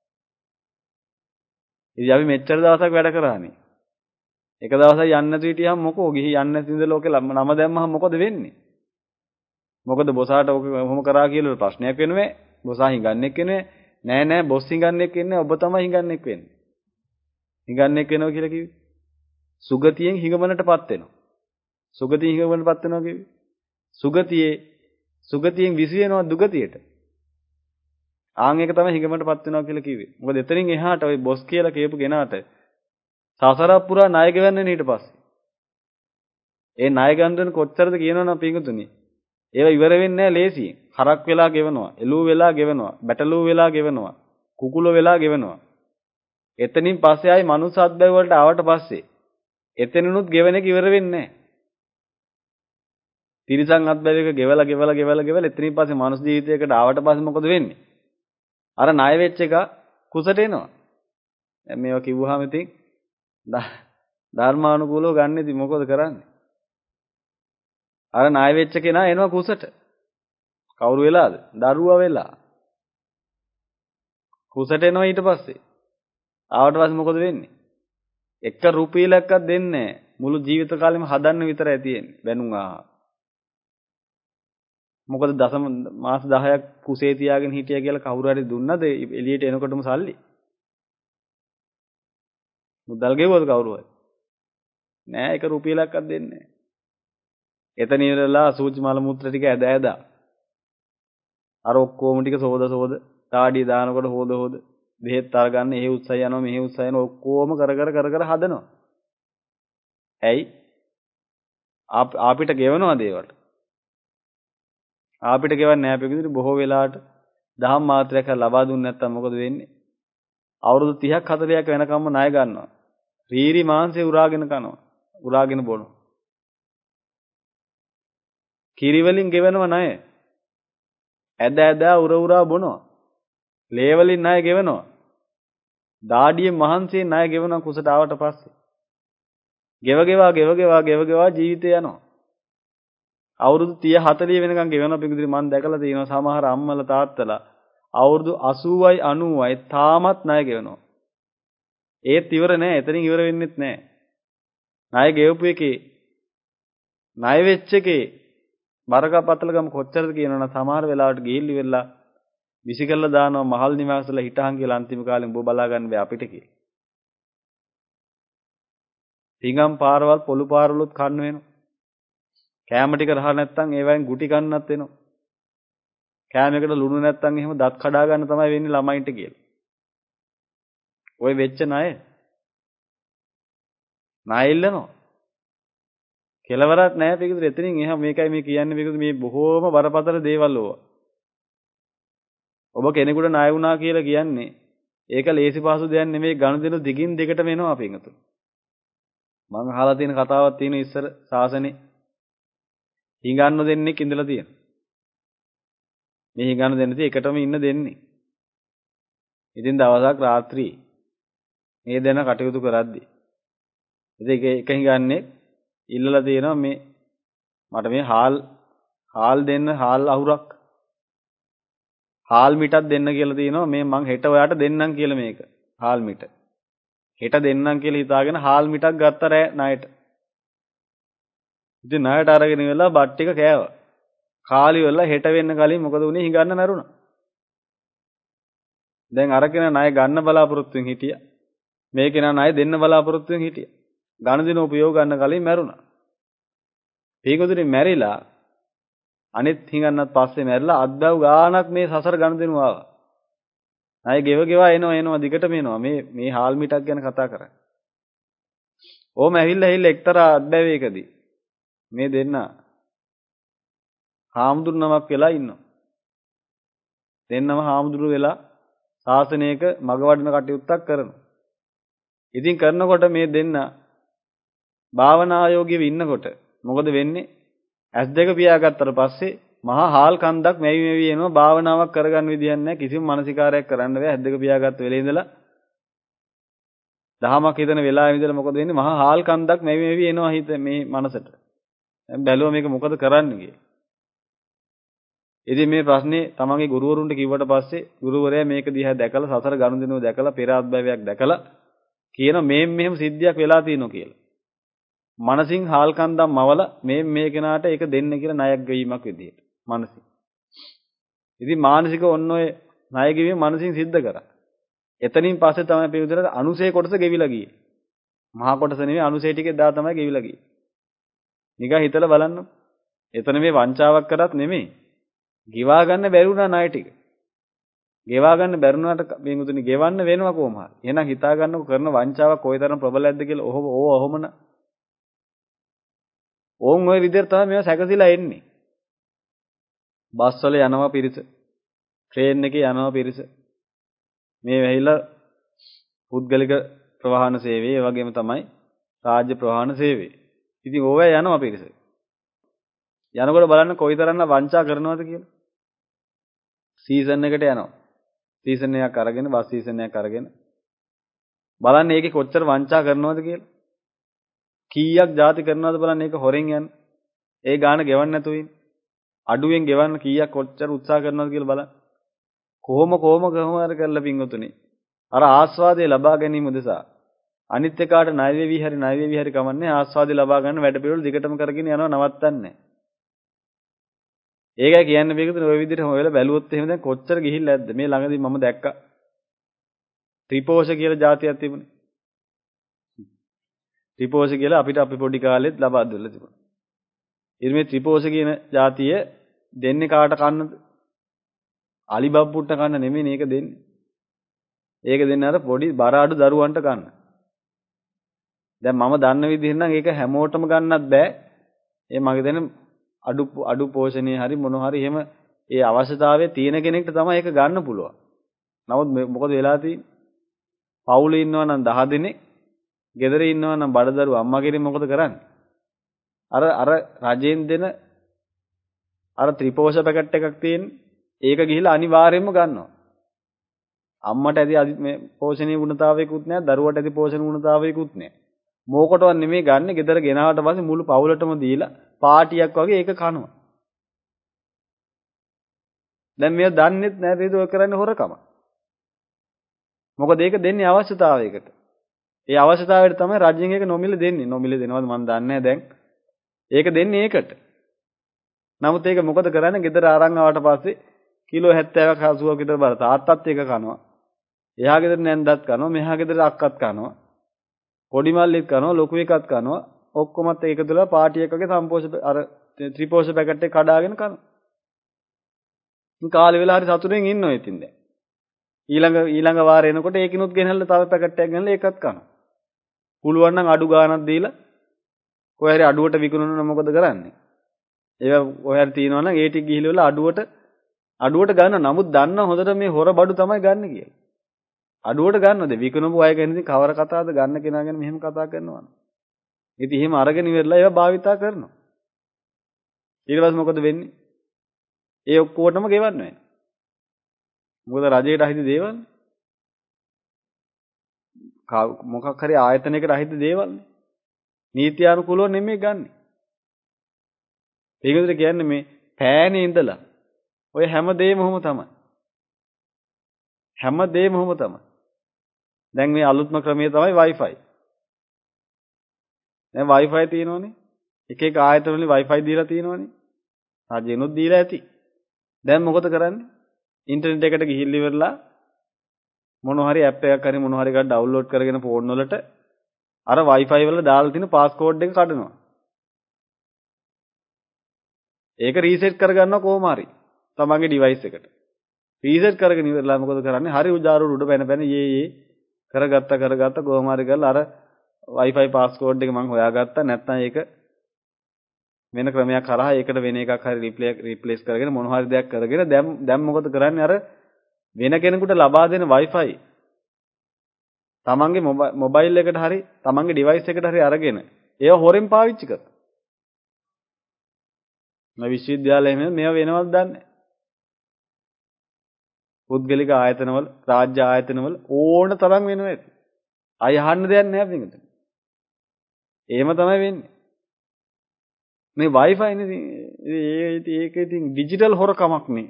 ඉතින් අපි මෙච්චර දවසක් වැඩ කරානේ. එක දවසක් යන්න නැතුව හිටියම මොකෝ ගිහි යන්න නැති ඉඳලා ඔකේ නම දැම්මහම මොකද වෙන්නේ? මොකද බොසාට ඔක කොහොම කරා කියලා ප්‍රශ්නයක් වෙනුවේ. බොසා හිඟන්නෙක් වෙනුවේ. නෑ නෑ බොස් හිඟන්නෙක් වෙන්නේ ඔබ තමයි හිඟන්නෙක් වෙන්නේ. හිඟන්නෙක් වෙනවා කියලා කිව්වේ. සුගතියෙන් හිඟමනටපත් වෙනවා. සුගතියෙන් හිඟමනටපත් වෙනවා කිව්වේ. සුගතියේ සුගතියෙන් විසි වෙනවා දුගතියට. ආන් එක තමයි හිඟමනටපත් වෙනවා කියලා කිව්වේ. මොකද එතනින් එහාට ওই බොස් කියලා කියපු කෙනාට සසරක් පුරා ණය ගෙවන්නේ ඊට පස්සේ. ඒ ණය ගන්න කොච්චරද කියනවනම් පිංගුතුනි. ඒවා ඉවර වෙන්නේ නැහැ ලේසියෙන්. හරක් වෙලා ගෙවනවා, එළුව වෙලා ගෙවනවා, බැටළුව වෙලා ගෙවනවා, කුකුල වෙලා ගෙවනවා. එතනින් පස්සේ ආයි මනුස්ස අත්බැව් වලට ආවට පස්සේ එතනිනුත් ගෙවන එක ඉවර වෙන්නේ නැහැ. තිරිසන් අත්බැව් එක ගෙවලා ගෙවලා ගෙවලා ගෙවලා එතනින් පස්සේ මනුස්ස ජීවිතයකට ආවට පස්සේ මොකද වෙන්නේ? අර ණය වෙච්ච එක කුසට එනවා. දැන් මේවා කිව්වහම ඉතින් ධර්මානුකූලව ගන්න ඉතින් මොකද කරන්නේ? අර ණය වෙච්ච කෙනා එනවා කුසට. කවුරු වෙලාද? දරුවා වෙලා. කුසට එනවා ඊට පස්සේ. ආවට පස්සේ මොකද වෙන්නේ? එක රුපියලක්වත් දෙන්නේ නැහැ. මුළු ජීවිත කාලෙම හදන්න විතරයි තියෙන්නේ. බැනුම් ආහාර. මොකද දසම මාස දහයක් කුසේ තියාගෙන හිටියා කියලා කවුරු හරි දුන්නද එළියට එනකොටම සල්ලි? මුදල් ගෙවුවද කවුරු හරි? නෑ එක රුපියලක්වත් දෙන්නේ නැහැ. එතන ඉවරලා සූචි මල මුත්‍ර ටික ඇද ඇදා. අර ඔක්කොම ටික සෝද සෝද තාඩිය දානකොට හොද හොද බෙහෙත් අරගන්න එහෙ උත්සය යනවා මෙහෙ උත්සය යනවා ඔක්කොම කර කර කර කර හදනවා. ඇයි? අපිට ගෙවනවද ඒවට? අපිට ගෙවන්නේ නැහැ. අපේ විදිහට බොහෝ වෙලාවට දහම් මාත්‍රයක් ලබා දුන්නේ නැත්නම් මොකද වෙන්නේ? අවුරුදු තිහක් හතලිහක් වෙනකම්ම ණය ගන්නවා. රීරි මාංශේ උරාගෙන කනවා. උරාගෙන බොනවා. කිරි වලින් ගෙවනවා ණය. ඇද ඇදා උර උරා බොනවා. ලේ වලින් ණය ගෙවනවා. දාඩියෙන් මහන්සියෙන් ණය ගෙවනවා කුසට ආවට පස්සේ. ගෙව ගෙවා ගෙව ගෙවා ගෙව ගෙවා ජීවිතය යනවා. අවුරුදු තිහ හතලිහ වෙනකන් ගෙවන පිඟුදිරි මම දැකලා තියෙනවා සමහර අම්මලා තාත්තලා අවුරුදු අසූවයි අනූවයි තාමත් ණය ගෙවනවා. ඒත් ඉවර නෑ. එතනින් ඉවර වෙන්නෙත් නෑ. ණය ගෙවපු එකේ ණය වෙච්ච එකේ බරකපතලගම කොච්චරද කියනවනම් සමහර වෙලාවට ගිහිල්ලි වෙලා විසිකල්ලා දානවා මහල් නිවාසවල හිටහන් කියලා අන්තිම කාලෙම ඔබ බලා ගන්න බෑ අපිට කියලා. පිඟම් පාරවල් පොළු පාරවලුත් කන්න වෙනවා. කෑම ටික රහ නැත්තම් ඒවෙන් ගුටි කන්නත් වෙනවා. කෑමයකට ලුණු නැත්තම් එහෙම දත් කඩා ගන්න තමයි වෙන්නේ ළමයින්ට කියලා. ඔය වෙච්ච ණය ණය ඉල්ලනවා. කෙලවරක් නැහැ පිටුදේ එතනින් එහා මේකයි මේ කියන්නේ පිටුදේ මේ බොහෝම බරපතල දේවල් ඕවා. ඔබ කෙනෙකුට ණය වුණා කියලා කියන්නේ ඒක ලේසි පහසු දෙයක් නෙමෙයි ගනුදෙනු දිගින් දිගටම එනවා පිටුතුන්. මම අහලා තියෙන කතාවක් තියෙන ඉස්සර සාසනේ හිඟන්න දෙන්නෙක් ඉඳලා තියෙනවා. මේ හිඟන්න දෙන්නේ එකටම ඉන්න දෙන්නේ. ඉතින් දවසක් රාත්‍රියේ මේ දෙන කටයුතු කරද්දී ඉතින් එක හිඟන්නේ ඉල්ලලා තියෙනවා මේ මට මේ හාල් හාල් දෙන්න හාල් අහුරක් හාල් මිටක් දෙන්න කියලා තියෙනවා මේ මං හෙට ඔයාට දෙන්නම් කියලා මේක හාල් මිට හෙට දෙන්නම් කියලා හිතාගෙන හාල් මිටක් ගත්ත රෑ ණයට ඉතින් ණයට අරගෙන ඉවරලා බත් ටික කෑවා කාලි වෙලා හෙට වෙන්න කලින් මොකද උනේ හිඟන්න මැරුණා දැන් අරගෙන ණය ගන්න බලාපොරොත්තුෙන් හිටියා මේකේ නා ණය දෙන්න බලාපොරොත්තුෙන් හිටියා ගණදින උපයෝග ගන්න කලින් මැරුණා. ඒකදුරින් මැරිලා අනිත් හිඟන්නත් පස්සේ මැරිලා අද්දව ගානක් මේ සසර ගණදිනු ආවා. ණය ගෙව ගෙවා එනවා එනවා දිගටම එනවා. මේ මේ හාල් මිටක් ගැන කතා කරන්නේ. ඕම ඇවිල්ලා ඇවිල්ලා එක්තරා අද්දැවේකදී මේ දෙන්න හාමුදුරු නමක් වෙලා ඉන්නවා. දෙන්නම හාමුදුරු වෙලා ශාසනයක මග වඩන කටයුත්තක් කරනවා. ඉතින් කරනකොට මේ දෙන්න භාවනා යෝගීව ඉන්නකොට මොකද වෙන්නේ? ඇස් දෙක පියාගත්තට පස්සේ මහා හාල් කන්දක් මෙවි මෙවි එනවා භාවනාවක් කරගන්න විදියක් නැහැ කිසිම මානසිකාරයක් කරන්න බෑ ඇස් දෙක පියාගත්ත වෙලේ ඉඳලා දහමක් හිතන වෙලාවෙ ඉඳලා මොකද වෙන්නේ? මහා හාල් කන්දක් මෙවි මෙවි එනවා හිත මේ මනසට. දැන් බැලුවා මේක මොකද කරන්න කියලා. ඉතින් මේ ප්‍රශ්නේ තමන්ගේ ගුරුවරුන්ට කිව්වට පස්සේ ගුරුවරයා මේක දිහා දැකලා සසර ගනුදෙනුව දැකලා පෙර අත්බැවයක් දැකලා කියන මේ මෙහෙම සිද්ධියක් වෙලා තියෙනවා කියලා. මනසින් හාල් කන්දම් මවල මේ මේ කෙනාට ඒක දෙන්න කියලා ණයක් ගෙවීමක් විදියට. මනසින්. ඉතින් මානසික ඔන්න ඔය ණය ගෙවීම මනසින් සිද්ධ කරා. එතනින් පස්සේ තමයි පිළිතුරට අනුසේ කොටස ගෙවිලා ගියේ. මහා කොටස නෙමෙයි අනුසේ ටිකේ දා තමයි ගෙවිලා ගියේ. නිකන් හිතලා බලන්න. එතන මේ වංචාවක් කරත් නෙමෙයි. ගිවා ගන්න බැරි වුණා ණය ටික. ගෙවා ගන්න බැරුණාට මේඟුතුනි ගෙවන්න වෙනවා කොහොම හරි. එහෙනම් හිතා ගන්නකො කරන වංචාවක් කොයිතරම් ප්‍රබලයක්ද කියලා ඔහොම ඕව ඔහොමන. ඕන් ওই විදිහට තමයි මේවා සැකසিলা එන්නේ. බස් වල යනවා පිරිස. ට්‍රේන් එකේ යනවා පිරිස. මේ වෙහිලා පුද්ගලික ප්‍රවාහන සේවය, ඒ වගේම තමයි රාජ්‍ය ප්‍රවාහන සේවය. ඉතින් ඕවා යනවා පිරිස. යනකොට බලන්න කොයිතරම්ම වංචා කරනවද කියලා. සීසන් එකට යනවා. සීසන් එකක් අරගෙන බස් සීසන් එකක් අරගෙන බලන්න ඒකේ කොච්චර වංචා කරනවද කියලා. කීයක් ಜಾති කරනවද බලන්න ඒක හොරෙන් යන්න. ඒ ගාන ගෙවන්න නැතුව ඉන්න. අඩුවෙන් ගෙවන්න කීයක් කොච්චර උත්සාහ කරනවද කියලා බලන්න. කොහොම කොහොම කොහොම හරි කරලා පින්වතුනි. අර ආස්වාදය ලබා ගැනීම උදෙසා අනිත් එකාට ණය වෙවි හරි ණය වෙවි හරි කමන්නේ ආස්වාදය ලබා ගන්න වැඩ පිළිවෙල දිගටම කරගෙන යනවා නවත්තන්නේ නැහැ. ඒකයි කියන්නේ මේකද ඔය විදිහට හොයලා බැලුවොත් එහෙම දැන් කොච්චර ගිහිල්ලා ඇද්ද මේ ළඟදී මම දැක්කා ත්‍රිපෝෂ කියලා જાතියක් තිබුණේ. ත්‍රිපෝෂ කියලා අපිට අපි පොඩි කාලෙත් ලබා දුන්නා තිබුණා. ඉතින් මේ ත්‍රිපෝෂ කියන જાතිය දෙන්නේ කාට කන්නද? අලිබබ්බුට්ට කන්න නෙමෙයි මේක දෙන්නේ. ඒක දෙන්නේ අර පොඩි බර අඩු දරුවන්ට ගන්න. දැන් මම දන්න විදිහෙන් නම් ඒක හැමෝටම ගන්නත් බෑ. ඒ මගේ දෙන අඩු අඩු පෝෂණයේ හරි මොන හරි එහෙම ඒ අවශ්‍යතාවය තියෙන කෙනෙක්ට තමයි ඒක ගන්න පුළුවන්. නමුත් මොකද වෙලා තියෙන්නේ? පවුලේ ඉන්නවා නම් දහ දෙනෙක්, ගෙදර ඉන්නවා නම් බඩදරු අම්මා කෙනෙක් මොකද කරන්නේ? අර අර රජෙන් දෙන අර ත්‍රිපෝෂ පැකට් එකක් තියෙන ඒක ගිහිල්ලා අනිවාර්යයෙන්ම ගන්නවා. අම්මට ඇති මේ පෝෂණීය ගුණතාවයකුත් නැහැ, දරුවට ඇති පෝෂණ ගුණතාවයකුත් නැහැ. මොකටවත් නෙමෙයි ගන්න, ගෙදර ගෙනාවට පස්සේ මුළු පවුලටම දීලා පාටියක් වගේ ඒක කනවා. දැන් මේක දන්නෙත් නැහැ නේද ඔය කරන්නේ හොරකම. මොකද ඒක දෙන්නේ අවශ්‍යතාවයකට. ඒ අවශ්‍යතාවයට තමයි රජයෙන් ඒක නොමිලේ දෙන්නේ. නොමිලේ දෙනවද මන් දන්නේ නැහැ දැන්. ඒක දෙන්නේ ඒකට. නමුත් ඒක මොකද කරන්නේ? ගෙදර අරන් ආවට පස්සේ කිලෝ හැත්තෑවක් අසූවක් විතර බර තාත්තත් ඒක කනවා. එහා ගෙදර නැන්දත් කනවා, මෙහා ගෙදර අක්කත් කනවා. පොඩි මල්ලිත් කනවා, ලොකු එකත් කනවා. ඔක්කොමත් එකතුලා පාටි එකකගේ සම්පෝෂ අර ත්‍රිපෝෂ පැකට් එක කඩාගෙන කනවා. ඉතින් කාලේ වෙලා හරි සතුටෙන් ඉන්නවා ඉතින් දැන්. ඊළඟ ඊළඟ වාරේ එනකොට ඒකිනුත් ගෙනල්ලා තව පැකට් එකක් ගෙනල්ලා ඒකත් කනවා. පුළුවන් නම් අඩු ගාණක් දීලා කොහේ හරි අඩුවට විකුණනවා මොකද කරන්නේ? ඒවා ඔය හරි තියනවා නම් ඒ ටික ගිහිල්ලා අඩුවට අඩුවට ගන්න. නමුත් දන්න හොඳට මේ හොර බඩු තමයි ගන්න කියලා. අඩුවට ගන්නවද? විකුණපු අය ගැන ඉතින් කවර කතාවද ගන්න කෙනා ගැන මෙහෙම කතා කරනවා. ඉතින් එහෙම අරගෙන ඉවරලා ඒවා භාවිතා කරනවා. ඊට පස්සේ මොකද වෙන්නේ? ඒ ඔක්කොටම ගෙවන්න වෙනවා. මොකද රජයට අහිමි දේවල්. මොකක් හරි ආයතනයකට අහිමි දේවල්. නීත්‍යානුකූලව නෙමෙයි ගන්නෙ. ඒකද කියන්නේ මේ පෑනේ ඉඳලා ඔය හැම දෙයක්ම ඔහොම තමයි. හැම දෙයක්ම ඔහොම තමයි. දැන් මේ අලුත්ම ක්‍රමය තමයි Wi-Fi. දැන් Wi-Fi තියෙනවනේ. එක එක ආයතන වලින් Wi-Fi දීලා තියෙනවනේ. රජෙනුත් දීලා ඇති. දැන් මොකද කරන්නේ? ඉන්ටර්නෙට් එකට ගිහිල්ලා ඉවරලා මොන හරි ඇප් එකක් හරි මොන හරි එකක් ඩවුන්ලෝඩ් කරගෙන ෆෝන් වලට අර Wi-Fi වල දාලා තියෙන පාස්කෝඩ් එක කඩනවා. ඒක රීසෙට් කරගන්නවා කොහොම හරි. තමන්ගේ ඩිවයිස් එකට. රීසෙට් කරගෙන ඉවරලා මොකද කරන්නේ? හරි උජාරු උඩ පැන පැන යේ යේ කරගත්ත කරගත්ත කොහොම හරි කරලා අර Wi-Fi පාස්කෝඩ් එක මම හොයාගත්තා. නැත්නම් ඒක වෙන ක්‍රමයක් හරහා ඒකට වෙන එකක් හරි රිප්ලේස් කරගෙන මොන හරි දෙයක් කරගෙන දැන් දැන් මොකද කරන්නේ? අර වෙන කෙනෙකුට ලබා දෙන Wi-Fi තමන්ගේ මොබයිල් එකට හරි තමන්ගේ ඩිවයිස් එකට හරි අරගෙන ඒව හොරෙන් පාවිච්චි කරනවා. මේ විශ්වවිද්‍යාලයේ මේව වෙනවද දන්නේ? පුද්ගලික ආයතනවල, රාජ්‍ය ආයතනවල ඕන තරම් වෙනවා ඇති. අය අහන්න දෙයක් නැහැ මේකට. එහෙම තමයි වෙන්නේ. මේ Wi-Fi නේ ඒක ඉතින් ඩිජිටල් හොරකමක් නේ.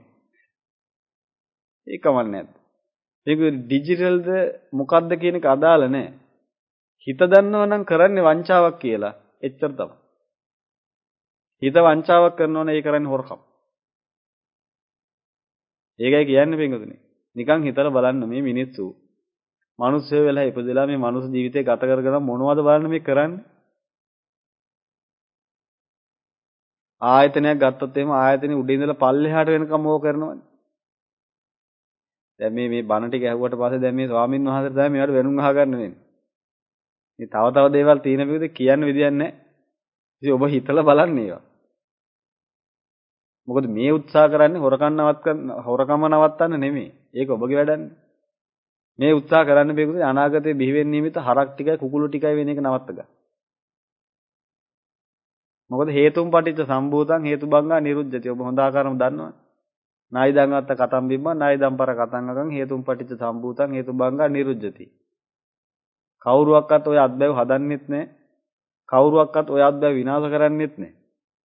ඒකම නැද්ද? මේක ඩිජිටල්ද මොකද්ද කියන එක අදාළ නැහැ. හිත දන්නව නම් කරන්නේ වංචාවක් කියලා. එච්චර තමයි. හිත වංචාවක් කරනවා නම් ඒ කරන්නේ හොරකම්. ඒකයි කියන්නේ පින්වතුනි. නිකන් හිතලා බලන්න මේ මිනිස්සු මිනිස්සු වෙලා ඉපදෙලා මේ මනුස්ස ජීවිතේ ගත කරගෙන මොනවද බලන්න මේ කරන්නේ? ආයතනයක් ගත්තොත් එහෙම ආයතනේ උඩින් ඉඳලා පල්ලෙහාට වෙනකම් ඕක කරනවනේ. දැන් මේ මේ බණ ටික ඇහුවට පස්සේ දැන් මේ ස්වාමින් වහන්සේට තමයි මේවට වෙනුම් අහගන්න වෙන්නේ. මේ තව තව දේවල් තියෙන පිළිද කියන්න විදියක් නැහැ. ඉතින් ඔබ හිතලා බලන්න ඒවා. මොකද මේ උත්සාහ කරන්නේ හොරකම් නවත් හොරකම නවත්තන්න නෙමෙයි. ඒක ඔබගේ වැඩන්නේ. මේ උත්සාහ කරන්න බේකුත් අනාගතේ බිහි වෙන්න නිමිත හරක් ටිකයි කුකුළු ටිකයි වෙන එක නවත්ත ගන්න. මොකද හේතුම් පටිච්ච සම්භූතං හේතුබංගා නිරුද්ධති. ඔබ හොඳ ආකාරම දන්නවනේ. නායිදං අත්ත කතම් බිම්ම නායිදං පර කතං අගං හේතුම් පටිච්ච සම්භූතං හේතුබංගා නිරුද්ධති. කවුරුවක්වත් ඔය අත්බැව් හදන්නෙත් නැහැ. කවුරුවක්වත් ඔය අත්බැව් විනාශ කරන්නෙත් නැහැ.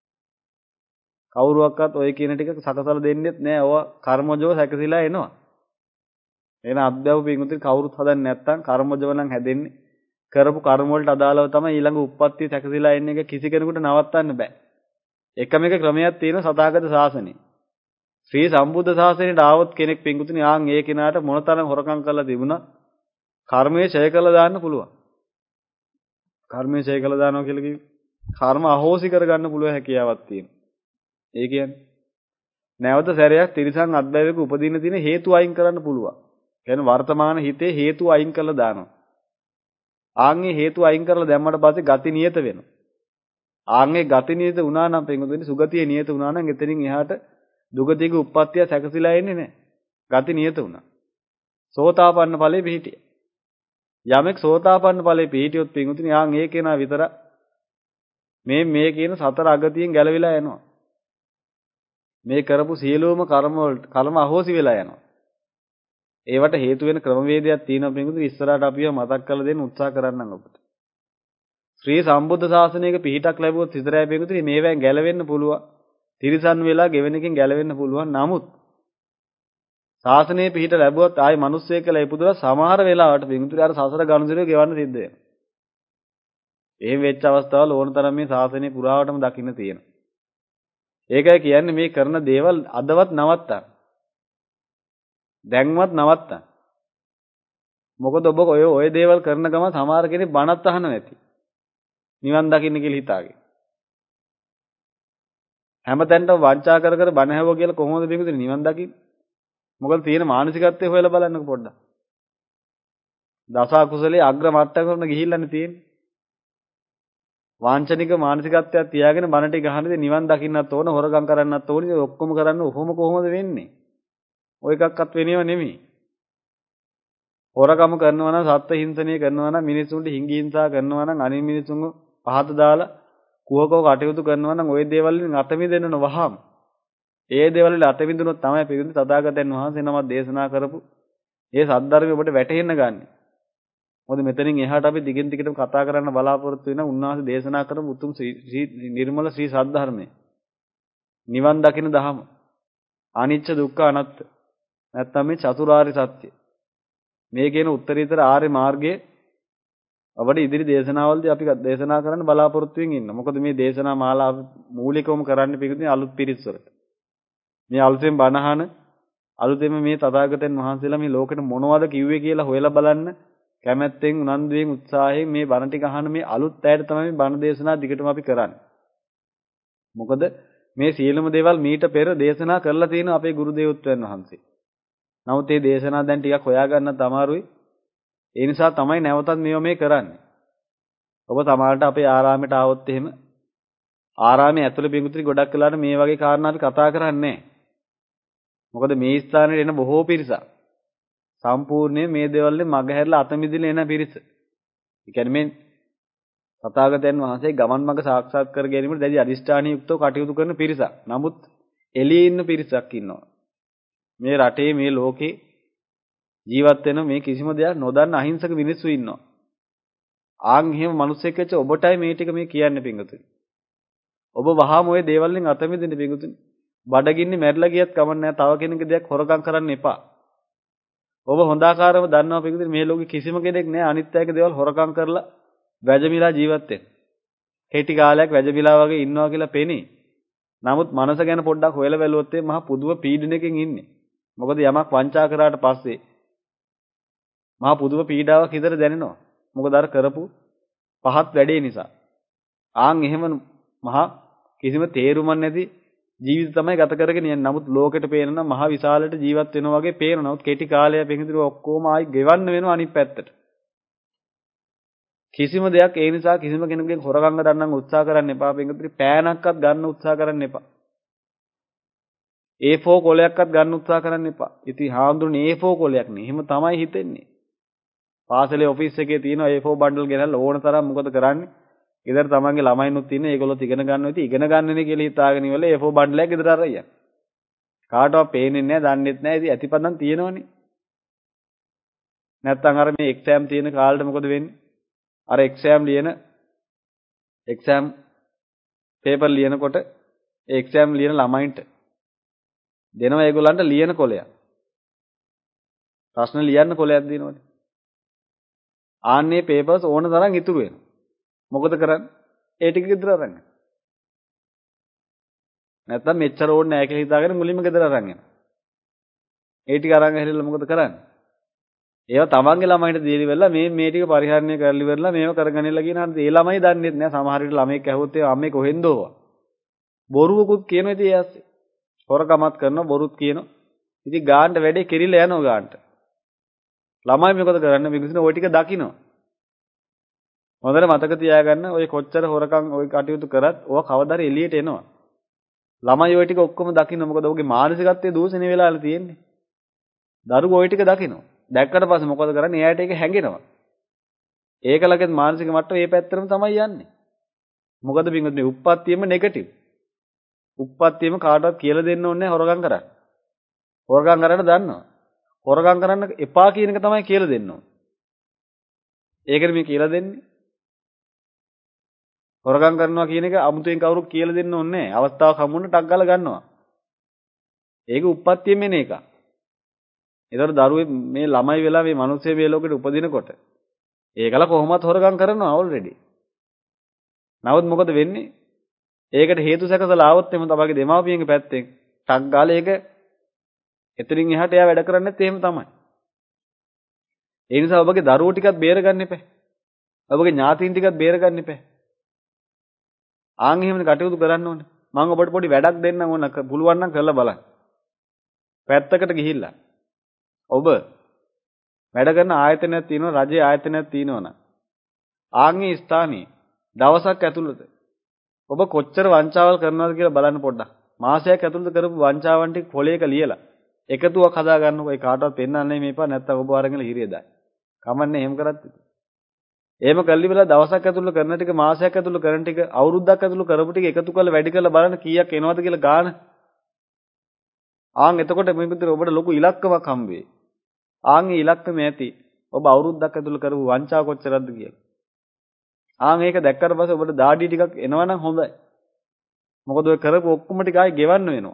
කවුරුවක්වත් ඔය කියන ටික සකසලා දෙන්නෙත් නැහැ. ඔය කර්මජව සැකසීලා එනවා. එන අත්බැව් පිඟුතුනි කවුරුත් හදන්නේ නැත්තම් කර්මජව නම් හැදෙන්නේ. කරපු කර්ම වලට අදාළව තමයි ඊළඟ උප්පත්තිය සැකසීලා එන්නේ. එක කිසි කෙනෙකුට නවත්තන්න බෑ. එකම එක ක්‍රමයක් තියෙනවා සතාගත ශාසනය. ශ්‍රී සම්බුද්ධ ශාසනයට ආවොත් කෙනෙක් පිඟුතුනි ආන් ඒ කෙනාට මොනතරම් හොරකම් කරලා තිබුණා කර්මයේ ඡය කළා දාන්න පුළුවන්. කර්මයේ ඡය කළා දානවා කියලා කිව්වේ කර්ම අහෝසි කරගන්න පුළුවන් හැකියාවක් තියෙනවා. ඒ කියන්නේ නැවත සැරයක් තිරිසන් අත්බැවයක උපදින්න තියෙන හේතු අයින් කරන්න පුළුවන්. කියන්නේ වර්තමාන හිතේ හේතු අයින් කරලා දානවා. ආන්ගේ හේතු අයින් කරලා දැම්මට පස්සේ ගති නියත වෙනවා. ආන්ගේ ගති නියත වුණා නම් පින්වතුනි සුගතිය නියත වුණා නම් එතනින් එහාට දුගතියක උප්පත්තිය සැකසීලා එන්නේ නැහැ. ගති නියත වුණා. සෝතාපන්න ඵලෙ පිහිටිය. යමෙක් සෝතාපන්න ඵලෙ පිහිටියොත් පින්වතුනි ආන් ඒ කෙනා විතර මේ මේ කියන සතර අගතියෙන් ගැලවිලා යනවා. මේ කරපු සියලුම කර්ම වලට කර්ම අහෝසි වෙලා යනවා. ඒවට හේතු වෙන ක්‍රමවේදයක් තියෙනවා පින්වතුනි ඉස්සරහට අපිව මතක් කරලා දෙන්න උත්සාහ කරන්නම් ඔබට. ශ්‍රී සම්බුද්ධ ශාසනයක පිහිටක් ලැබුවොත් විතරයි පින්වතුනි මේවෙන් ගැලවෙන්න පුළුවන්. තිරිසන් වෙලා ගෙවෙන එකෙන් ගැලවෙන්න පුළුවන්. නමුත් ශාසනයේ පිහිට ලැබුවොත් ආයි මිනිස්සෙක් කියලා ඉපදුණා සමහර වෙලාවට පින්වතුනි අර සසර ගනුදෙනුව ගෙවන්න සිද්ධ වෙනවා. එහෙම වෙච්ච අවස්ථාවල ඕන තරම් මේ ශාසනය පුරාවටම දකින්න තියෙනවා. ඒකයි කියන්නේ මේ කරන දේවල් අදවත් නවත්තන්න. දැන්වත් නවත්තන්න. මොකද ඔබ ඔය ඔය දේවල් කරන ගම සමහර කෙනෙක් බණත් අහනවා ඇති. නිවන් දකින්න කියලා හිතාගෙන. හැමතැනටම වංචා කර කර බණ හැවුවා කියලා කොහොමද මේකද නිවන් දකින්නේ? මොකද තියෙන මානසිකත්වය හොයලා බලන්නකො පොඩ්ඩක්. දස අකුසලයේ අග්‍ර මට්ටමකට ගිහිල්ලානේ තියෙන්නේ. වාංචනික මානසිකත්වයක් තියාගෙන බණ ටික අහන්නේ නිවන් දකින්නත් ඕන, හොරගම් කරන්නත් ඕනේ. ඔක්කොම කරන්න ඔහොම කොහොමද වෙන්නේ? ඔය එකක්වත් වෙනව නෙමෙයි. හොරකම කරනවා නම් සත්ත්ව හිංසනය කරනවා නම් මිනිසුන්ට හිඟි හිංසා කරනවා නම් අනිත් මිනිසුන්ව පහත දාලා කුහකව කටයුතු කරනවා නම් ওই දේවල් වලින් අත මිදෙන්න නොවහම ඒ දේවල් වල අත මිදුනොත් තමයි පිළිඳ තථාගතයන් වහන්සේ නමක් දේශනා කරපු ඒ සද්ධර්මය ඔබට වැටහෙන්න ගන්න. මොකද මෙතනින් එහාට අපි දිගින් දිගටම කතා කරන්න බලාපොරොත්තු වෙන උන්වහන්සේ දේශනා කරපු උතුම් නිර්මල ශ්‍රී සද්ධර්මය. නිවන් දකින දහම. අනිච්ච දුක්ඛ අනාත්ම. නැත්තම් මේ චතුරාර්ය සත්‍ය. මේ කියන උත්තරීතර ආර්ය මාර්ගයේ අපිට ඉදිරි දේශනාවලදී අපි දේශනා කරන්න බලාපොරොත්තු වෙමින් ඉන්න. මොකද මේ දේශනා මාලාව මූලිකවම කරන්න පිළිගන්නේ අලුත් පිරිස් වලට. මේ අලුතෙන් බණ අහන අලුතෙන් මේ තථාගතයන් වහන්සේලා මේ ලෝකෙට මොනවද කිව්වේ කියලා හොයලා බලන්න කැමැත්තෙන් උනන්දුවෙන් උත්සාහයෙන් මේ බණ ටික අහන මේ අලුත් අයට තමයි බණ දේශනා දිගටම අපි කරන්නේ. මොකද මේ සියලුම දේවල් මීට පෙර දේශනා කරලා තියෙන අපේ ගුරු දේවෝත්තමයන් වහන්සේ. නමුත් මේ දේශනා දැන් ටිකක් හොයාගන්නත් අමාරුයි. ඒ නිසා තමයි නැවතත් මේව මේ කරන්නේ. ඔබ සමහරට අපේ ආරාමයට ආවොත් එහෙම ආරාමයේ ඇතුළේ පිඟුතුරි ගොඩක් වෙලාට මේ වගේ කාරණා අපි කතා කරන්නේ නැහැ. මොකද මේ ස්ථානෙට එන බොහෝ පිරිසක් සම්පූර්ණයෙන් මේ දේවල් වලින් මග හැරලා අත මිදෙලා එන පිරිස. ඒ කියන්නේ මේ තථාගතයන් වහන්සේ ගමන් මඟ සාක්ෂාත් කර ගැනීමට දැඩි අදිෂ්ඨානීය යුක්තව කටයුතු කරන පිරිසක්. නමුත් එළියේ ඉන්න පිරිසක් ඉන්නවා. මේ රටේ මේ ලෝකේ ජීවත් වෙන මේ කිසිම දෙයක් නොදන්න අහිංසක මිනිස්සු ඉන්නවා. ආන් එහෙම මිනිස්සෙක් වෙච්ච ඔබටයි මේ ටික මේ කියන්නේ පිංගුතුනි. ඔබ වහාම ওই දේවල් වලින් අත මිදෙන්න පිංගුතුනි. බඩගින්නේ මැරිලා ගියත් කමක් නැහැ. තව කෙනෙකුගේ දෙයක් හොරකම් කරන්න එපා. ඔබ හොඳාකාරව දන්නවා පිංගුතුනි මේ ලෝකේ කිසිම කෙනෙක් නැහැ අනිත් අයගේ දේවල් හොරකම් කරලා වැජමිලා ජීවත් වෙන්න. කෙටි කාලයක් වැජමිලා වගේ ඉන්නවා කියලා පෙනේ. නමුත් මනස ගැන පොඩ්ඩක් හොයලා බැලුවොත් මේ මහා පුදුම පීඩනයකින් ඉන්නේ. මොකද යමක් වංචා කරාට පස්සේ මහා පුදුම පීඩාවක් හිතට දැනෙනවා. මොකද අර කරපු පහත් වැඩේ නිසා. ආන් එහෙම මහා කිසිම තේරුමක් නැති ජීවිත තමයි ගත කරගෙන යන්නේ. නමුත් ලෝකෙට පේන නම් මහා විශාලට ජීවත් වෙනවා වගේ පේනවා. නමුත් කෙටි කාලයක් පිටින් ඔක්කොම ආයි ගෙවන්න වෙනවා අනිත් පැත්තට. කිසිම දෙයක් ඒ නිසා කිසිම කෙනෙකුගෙන් හොරගම් ගන්න උත්සාහ කරන්න එපා. පිටින් පෑනක්වත් ගන්න උත්සාහ කරන්න එපා. A four කොලයක්වත් ගන්න උත්සාහ කරන්න එපා. ඉතින් හාමුදුරනේ A four කොලයක් නේ. එහෙම තමයි හිතෙන්නේ. පාසලේ ඔෆිස් එකේ තියෙන A four බණ්ඩල් ගෙනල්ලා ඕන තරම් මොකද කරන්නේ? ගෙදර තමන්ගේ ළමයිනුත් ඉන්නේ. ඒගොල්ලොත් ඉගෙන ගන්නවා. ඉතින් ඉගෙන ගන්නනේ කියලා හිතාගෙන ඉවරලා A four බණ්ඩලයක් ගෙදර අරගෙන. කාටවත් පේන්නේ නැහැ, දන්නෙත් නැහැ. ඉතින් ඇතිපදන් තියෙනවනේ. නැත්තම් අර මේ එක්සෑම් තියෙන කාලෙට මොකද වෙන්නේ? අර එක්සෑම් ලියන එක්සෑම් පේපර් ලියනකොට ඒ එක්සෑම් ලියන ළමයින්ට දෙනවා ඒගොල්ලන්ට ලියන කොලයක්. ප්‍රශ්න ලියන්න කොලයක් දෙනවනේ. ආන්නේ පේපර්ස් ඕන තරම් ඉතුරු වෙනවා. මොකද කරන්නේ? ඒ ටික ගෙදර අරන් යනවා. නැත්තම් මෙච්චර ඕනේ නැහැ කියලා හිතාගෙන මුලින්ම ගෙදර අරන් යනවා. ඒ ටික අරන් ඇවිල්ලා මොකද කරන්නේ? ඒවා තමන්ගේ ළමයින්ට දීලා ඉවරලා මේ මේ ටික පරිහරණය කරලා ඉවරලා මේව කරගෙනilla කියන හරියට ඒ ළමයි දන්නේ නැහැ. සමහර විට ළමෙක් ඇහුවොත් ඒ අම්මේ කොහෙන්දෝ බොරුවකුත් කියනවා ඉතින් ඒ ඇස්සේ. හොරකමත් කරනවා බොරුත් කියනවා. ඉතින් ගානට වැඩේ කෙරිලා යනවා ගානට. ළමයි මොකද කරන්නේ? මිනිස්සුන ওই ටික දකිනවා. හොඳට මතක තියාගන්න ඔය කොච්චර හොරකම් ඔය කටයුතු කරත් ඕවා කවදාද එළියට එනවා. ළමයි ওই ටික ඔක්කොම දකින්න මොකද ඔහුගේ මානසිකත්වයේ දූෂණය වෙලාලා තියෙන්නේ. දරුවෝ ওই ටික දකිනවා. දැක්කට පස්සේ මොකද කරන්නේ? එයාට ඒක හැංගෙනවා. ඒකලගේ මානසික මට්ටම මේ පැත්තටම තමයි යන්නේ. මොකද පින්වත්නි උප්පත්තියම නෙගටිව්. උප්පත්තියම කාටවත් කියලා දෙන්න ඕනේ නැහැ හොරගම් කරන්න. හොරගම් කරන්න දන්නවා. හොරගම් කරන්න එපා කියන එක තමයි කියලා දෙන්න ඕනේ. ඒකනේ මේ කියලා දෙන්නේ. හොරගම් කරනවා කියන එක අමුතුවෙන් කවුරුත් කියලා දෙන්න ඕනේ නැහැ. අවස්ථාවක් හම්බුනොත් ටක් ගාලා ගන්නවා. ඒක උප්පත්තියෙන් එන එකක්. ඒතර දරුවේ මේ ළමයි වෙලා මේ මිනිස්සු මේ ලෝකෙට උපදිනකොට ඒකල කොහොමවත් හොරගම් කරනවා ඔල්රෙඩි. නමුත් මොකද වෙන්නේ? ඒකට හේතු සැකසලා ආවොත් එමෙ තමයිගේ දෙමාපියන්ගේ පැත්තෙන් ටක් ගාලා ඒක එතනින් එහාට එයා වැඩ කරන්නේත් එහෙම තමයි. ඒ නිසා ඔබගේ දරුවෝ ටිකත් බේරගන්න එපා. ඔබගේ ඥාතීන් ටිකත් බේරගන්න එපා. ආන් එහෙමනේ කටයුතු කරන්න ඕනේ. මම ඔබට පොඩි වැඩක් දෙන්නම් ඕන පුළුවන් නම් කරලා බලන්න. පැත්තකට ගිහිල්ලා ඔබ වැඩ කරන ආයතනයක් තියෙනවා රජයේ ආයතනයක් තියෙනවා ආන්ගේ ස්ථානයේ දවසක් ඇතුළත ඔබ කොච්චර වංචාවල් කරනවද කියලා බලන්න පොඩ්ඩක්. මාසයක් ඇතුළත කරපු වංචාවන් ටික පොලේක ලියලා එකතුවක් හදා ගන්නකො ඒ කාටවත් පෙන්නන්නේ මේපා නැත්තම් ඔබ අරගෙන හිරිය දායි. කමන්නේ එහෙම කරත්. එහෙම කල්ලි වෙලා දවසක් ඇතුළත කරන ටික මාසයක් ඇතුළත කරන ටික අවුරුද්දක් ඇතුළත කරපු ටික එකතු කරලා වැඩි කරලා බලන්න කීයක් එනවද කියලා ගාන. ආන් එතකොට මේ විතර ඔබට ලොකු ඉලක්කමක් හම්බ වෙයි. ආන් ඒ ඉලක්කම ඇති ඔබ අවුරුද්දක් ඇතුළත කරපු වංචා කොච්චරද කියලා. ආන් ඒක දැක්කට පස්සේ ඔබට දාඩි ටිකක් එනවනම් හොඳයි. මොකද ඔය කරපු ඔක්කොම ටික ආයි ගෙවන්න වෙනවා.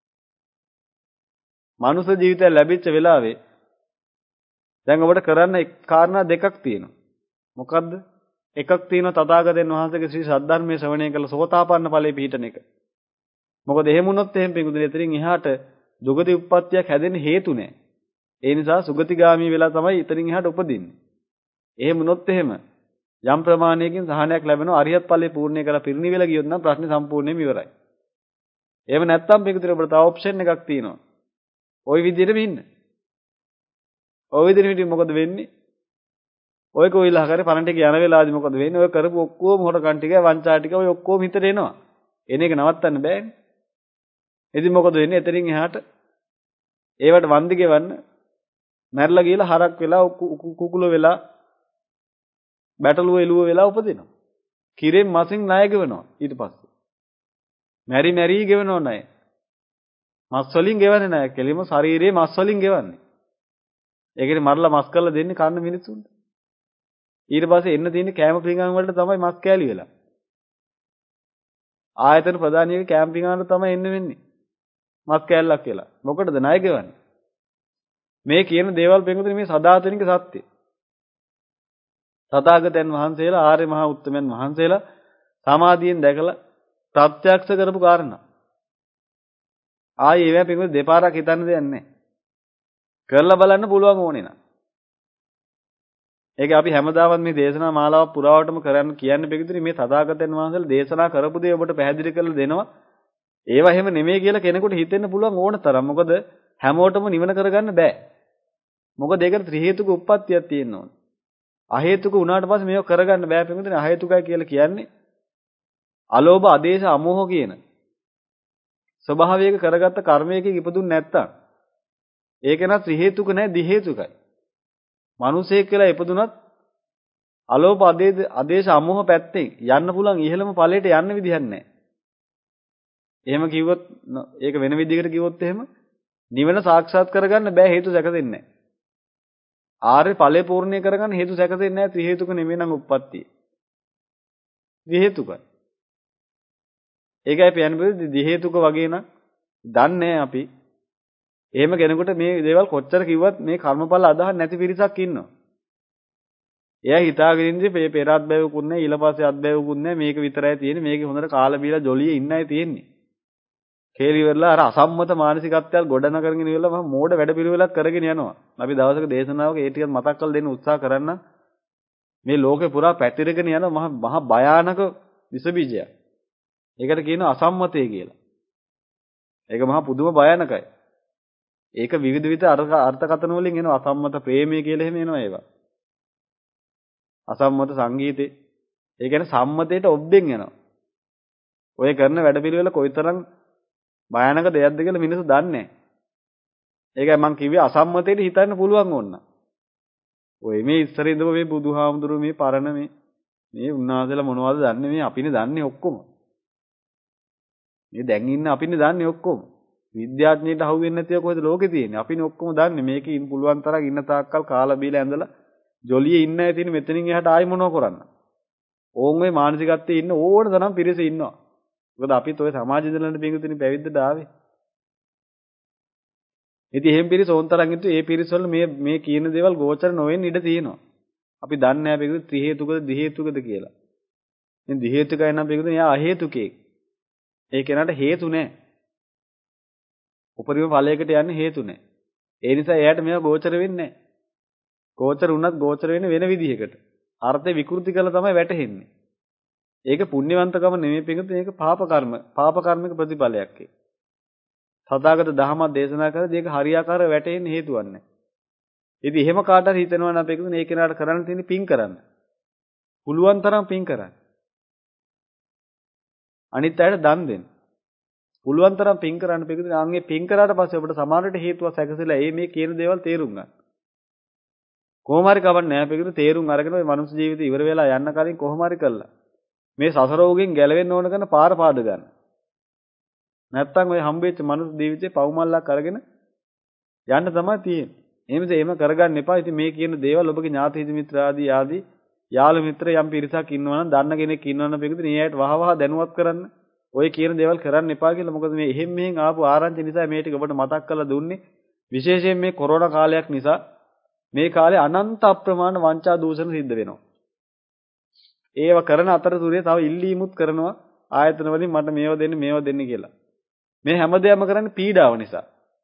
මනුෂ්‍ය ජීවිතය ලැබිච්ච වෙලාවේ දැන් ඔබට කරන්න එක් කාරණා දෙකක් තියෙනවා. මොකද්ද? එකක් තියෙනවා තථාගතයන් වහන්සේගේ ශ්‍රී සද්ධර්මයේ ශ්‍රවණය කළ සෝතාපන්න ඵලයේ පිහිටන එක. මොකද එහෙම වුණොත් එහෙම පිඟුදුනේ එතනින් එහාට දුගති උප්පත්තියක් හැදෙන්න හේතු නැහැ. ඒ නිසා සුගතිගාමී වෙලා තමයි එතනින් එහාට උපදින්නේ. එහෙම වුණොත් එහෙම යම් ප්‍රමාණයකින් සහනයක් ලැබෙනවා අරියත් ඵලයේ පූර්ණේ කරලා පිරිණිවිල ගියොත් නම් ප්‍රශ්නේ සම්පූර්ණයෙන්ම ඉවරයි. එහෙම නැත්නම් පිඟුදුනේ ඔබට තව ඔප්ෂන් එකක් තියෙනවා. ওই විදිහටම ඉන්න. ওই විදිහට හිටියොත් මොකද වෙන්නේ? ඔය කොයිලා කරේ පණ ටික යන වෙලාවදී මොකද වෙන්නේ? ඔය කරපු ඔක්කොම හොරකම් ටික, වංචා ටික ඔය ඔක්කොම හිතට එනවා. එන එක නවත්තන්න බෑනේ. ඉතින් මොකද වෙන්නේ? එතනින් එහාට ඒවට වන්දි ගෙවන්න මැරලා ගිහලා හරක් වෙලා කුකුල වෙලා බැටළුව එළුව වෙලා උපදිනවා. කිරෙන් මසින් ණය ගෙවනවා ඊට පස්සේ. මැරි මැරි ගෙවනවා ණය. මස් වලින් ගෙවන්නේ නැහැ. කෙලිම ශරීරයේ මස් වලින් ගෙවන්නේ. ඒකනේ මරලා මස් කරලා දෙන්නේ කන්න මිනිස්සුන්ට. ඊට පස්සේ එන්න තියෙන්නේ කැම පිඟාන වලට තමයි මස් කෑලි වෙලා. ආයතන ප්‍රධානියගේ කැම පිඟානට තමයි එන්න වෙන්නේ. මස් කෑල්ලක් කියලා. මොකටද ණය ගෙවන්නේ? මේ කියන දේවල් පිඟුතුනේ මේ සදාතනික සත්‍ය. තථාගතයන් වහන්සේලා ආර්ය මහා උත්තමයන් වහන්සේලා සමාධියෙන් දැකලා ප්‍රත්‍යක්ෂ කරපු කාරණා. ආයේ ඒවා පිඟුතුනේ දෙපාරක් හිතන්න දෙයක් නැහැ. කරලා බලන්න පුළුවන් ඕනේ නා. ඒක අපි හැමදාම මේ දේශනා මාලාව පුරාවටම කරන්න කියන්නේ පිඟුතුනේ මේ තථාගතයන් වහන්සේලා දේශනා කරපු දේ ඔබට පැහැදිලි කරලා දෙනවා. ඒවා එහෙම නෙමෙයි කියලා කෙනෙකුට හිතෙන්න පුළුවන් ඕන තරම්. මොකද හැමෝටම නිවන කරගන්න බෑ. මොකද ඒකට ත්‍රි හේතුක උප්පත්තියක් තියෙන්න ඕන. අහේතුක වුණාට පස්සේ මේක කරගන්න බෑ පිටුදෙන අහේතුකයි කියලා කියන්නේ අලෝභ, ආදේශ, අමෝහ කියන ස්වභාවයක කරගත්ත කර්මයකින් ඉපදුන්නේ නැත්තම් ඒක නා ත්‍රි හේතුක නැහැ දි හේතුකයි. මිනිසෙක් කියලා ඉපදුනත් අලෝභ ආදේශ අමෝහ පැත්තෙන් යන්න පුළුවන් ඉහළම ඵලයට යන්න විදිහක් නැහැ. එහෙම කිව්වොත් ඒක වෙන විදිහකට කිව්වොත් එහෙම නිවන සාක්ෂාත් කරගන්න බෑ හේතු සැකසෙන්නේ නැහැ. ආර්ය ඵලය පූර්ණේ කරගන්න හේතු සැකසෙන්නේ නැහැ ත්‍රි හේතුක නෙමෙයි නම් උප්පත්තිය. දි හේතුකයි. ඒකයි කියන්නේ දි හේතුක වගේ නම් දන්නේ අපි. එහෙම කෙනෙකුට මේ දේවල් කොච්චර කිව්වත් මේ කර්මඵල අදහන් නැති පිරිසක් ඉන්නවා. එයා හිතාගෙන ඉන්නේ මේ පෙර අත්බැවුකුත් නැහැ ඊළපස්සේ අත්බැවුකුත් නැහැ මේක විතරයි තියෙන්නේ මේකේ හොඳට කාලා බීලා ජොලියේ ඉන්නයි තියෙන්නේ. කේලි වෙරලා අර අසම්මත මානසිකත්වයල් ගොඩන කරගෙන ඉවරලා මම මෝඩ වැඩ පිළිවෙලක් කරගෙන යනවා. අපි දවසක දේශනාවක ඒ ටිකත් මතක් කරලා දෙන්න උත්සාහ කරන්න. මේ ලෝකේ පුරා පැතිරගෙන යන මහ මහ භයානක විස බීජයක්. ඒකට කියනවා අසම්මතය කියලා. ඒක මහා පුදුම භයානකයි. ඒක විවිධ විවිධ අර්ථකථන වලින් එනවා අසම්මත ප්‍රේමය කියලා එහෙම එනවා ඒවා. අසම්මත සංගීතේ. ඒ කියන්නේ සම්මතයට ඔබ්බෙන් යනවා. ඔය කරන වැඩ පිළිවෙල කොයිතරම් භයානක දෙයක්ද කියලා මිනිස්සු දන්නේ නැහැ. ඒකයි මම කිව්වේ අසම්මතයට හිතන්න පුළුවන් ඕන. ඔය මේ ඉස්සර ඉඳව මේ බුදුහාමුදුරුවෝ මේ පරණ මේ මේ උන්වහන්සේලා මොනවද දන්නේ මේ අපිනේ දන්නේ ඔක්කොම. මේ දැන් ඉන්න අපිනේ දන්නේ ඔක්කොම. විද්‍යාඥයෙක්ට අහුවෙන්නේ නැතිව කොහෙද ලෝකේ තියෙන්නේ? අපිනේ ඔක්කොම දන්නේ. මේකේ ඉන්න පුළුවන් තරම් ඉන්න තාක්කල් කාලා බීලා ඇඳලා ජොලියේ ඉන්න ඇති තියෙන මෙතනින් එහාට ආයි මොනව කරන්න? ඕන් ඔය මානසිකත්වයේ ඉන්න ඕන තරම් පිරිස ඉන්නවා. මොකද අපිත් ඔය සමාජ ඉඳලානේ පිඟුතුනි පැවිද්දට ආවේ. ඉතින් එහෙම පිරිස ඕන් තරම් ඉතු ඒ පිරිස වල මේ මේ කියන දේවල් ගෝචර නොවෙන්න ඉඩ තියෙනවා. අපි දන්නේ නැහැ පිඟුතුනි ත්‍රි හේතුකද දි හේතුකද කියලා. ඉතින් දි හේතුකයි නම් පිඟුතුනි එයා අහේතුකේ. ඒ කෙනාට හේතු නැහැ. උපරිම ඵලයකට යන්නේ හේතු නැහැ. ඒ නිසා එයාට මේවා ගෝචර වෙන්නේ නැහැ. ගෝචර වුණත් ගෝචර වෙන්නේ වෙන විදිහකට. අර්ථය විකෘති කරලා තමයි වැටහෙන්නේ. ඒක පුණ්‍යවන්තකම නෙමෙයි පිටුත් මේක පාප කර්ම. පාප කර්මික ප්‍රතිඵලයක් ඒ. තථාගත දහමක් දේශනා කරද්දී ඒක හරියාකාරව වැටෙන්නේ හේතුවක් නැහැ. ඉතින් එහෙම කාට හරි හිතනවා නම් පිටුත් මේ කෙනාට කරන්න තියෙන්නේ පින් කරන්න. පුළුවන් තරම් පින් කරන්න. අනිත් අයට දන් දෙන්න. පුළුවන් තරම් පින් කරන්න පිටුත් ආන්ගේ පින් කරාට පස්සේ ඔබට සමානට හේතුවක් සැකසෙලා ඒ මේ කියන දේවල් තේරුම් ගන්න. කොහොම හරි කවන්නේ නැහැ පිටුත් තේරුම් අරගෙන ඔය මනුස්ස ජීවිතය ඉවර වෙලා යන්න කලින් කොහොම හරි කළා. මේ සසරෝගෙන් ගැලවෙන්න ඕන කරන පාර පාද ගන්න. නැත්තම් ඔය හම්බෙච්ච මනුස්ස ජීවිතේ පවුමල්ලක් අරගෙන යන්න තමයි තියෙන්නේ. එහෙමද එහෙම කරගන්න එපා. ඉතින් මේ කියන දේවල් ඔබගේ ඥාති හිත මිත්‍ර ආදී ආදී යාළු මිත්‍ර යම් පිරිසක් ඉන්නවා නම් දන්න කෙනෙක් ඉන්නවා නම් පිටුත් මේ ඇයට වහ වහ දැනුවත් කරන්න. ඔය කියන දේවල් කරන්න එපා කියලා. මොකද මේ එහෙම මෙහෙන් ආපු ආරංචි නිසා මේ ටික ඔබට මතක් කරලා දුන්නේ. විශේෂයෙන් මේ කොරෝනා කාලයක් නිසා මේ කාලේ අනන්ත අප්‍රමාණ වංචා දූෂණ සිද්ධ වෙනවා. ඒව කරන අතරතුරේ තව ඉල්ලීමුත් කරනවා ආයතන වලින් මට මේව දෙන්න මේව දෙන්න කියලා. මේ හැමදේම කරන්නේ පීඩාව නිසා.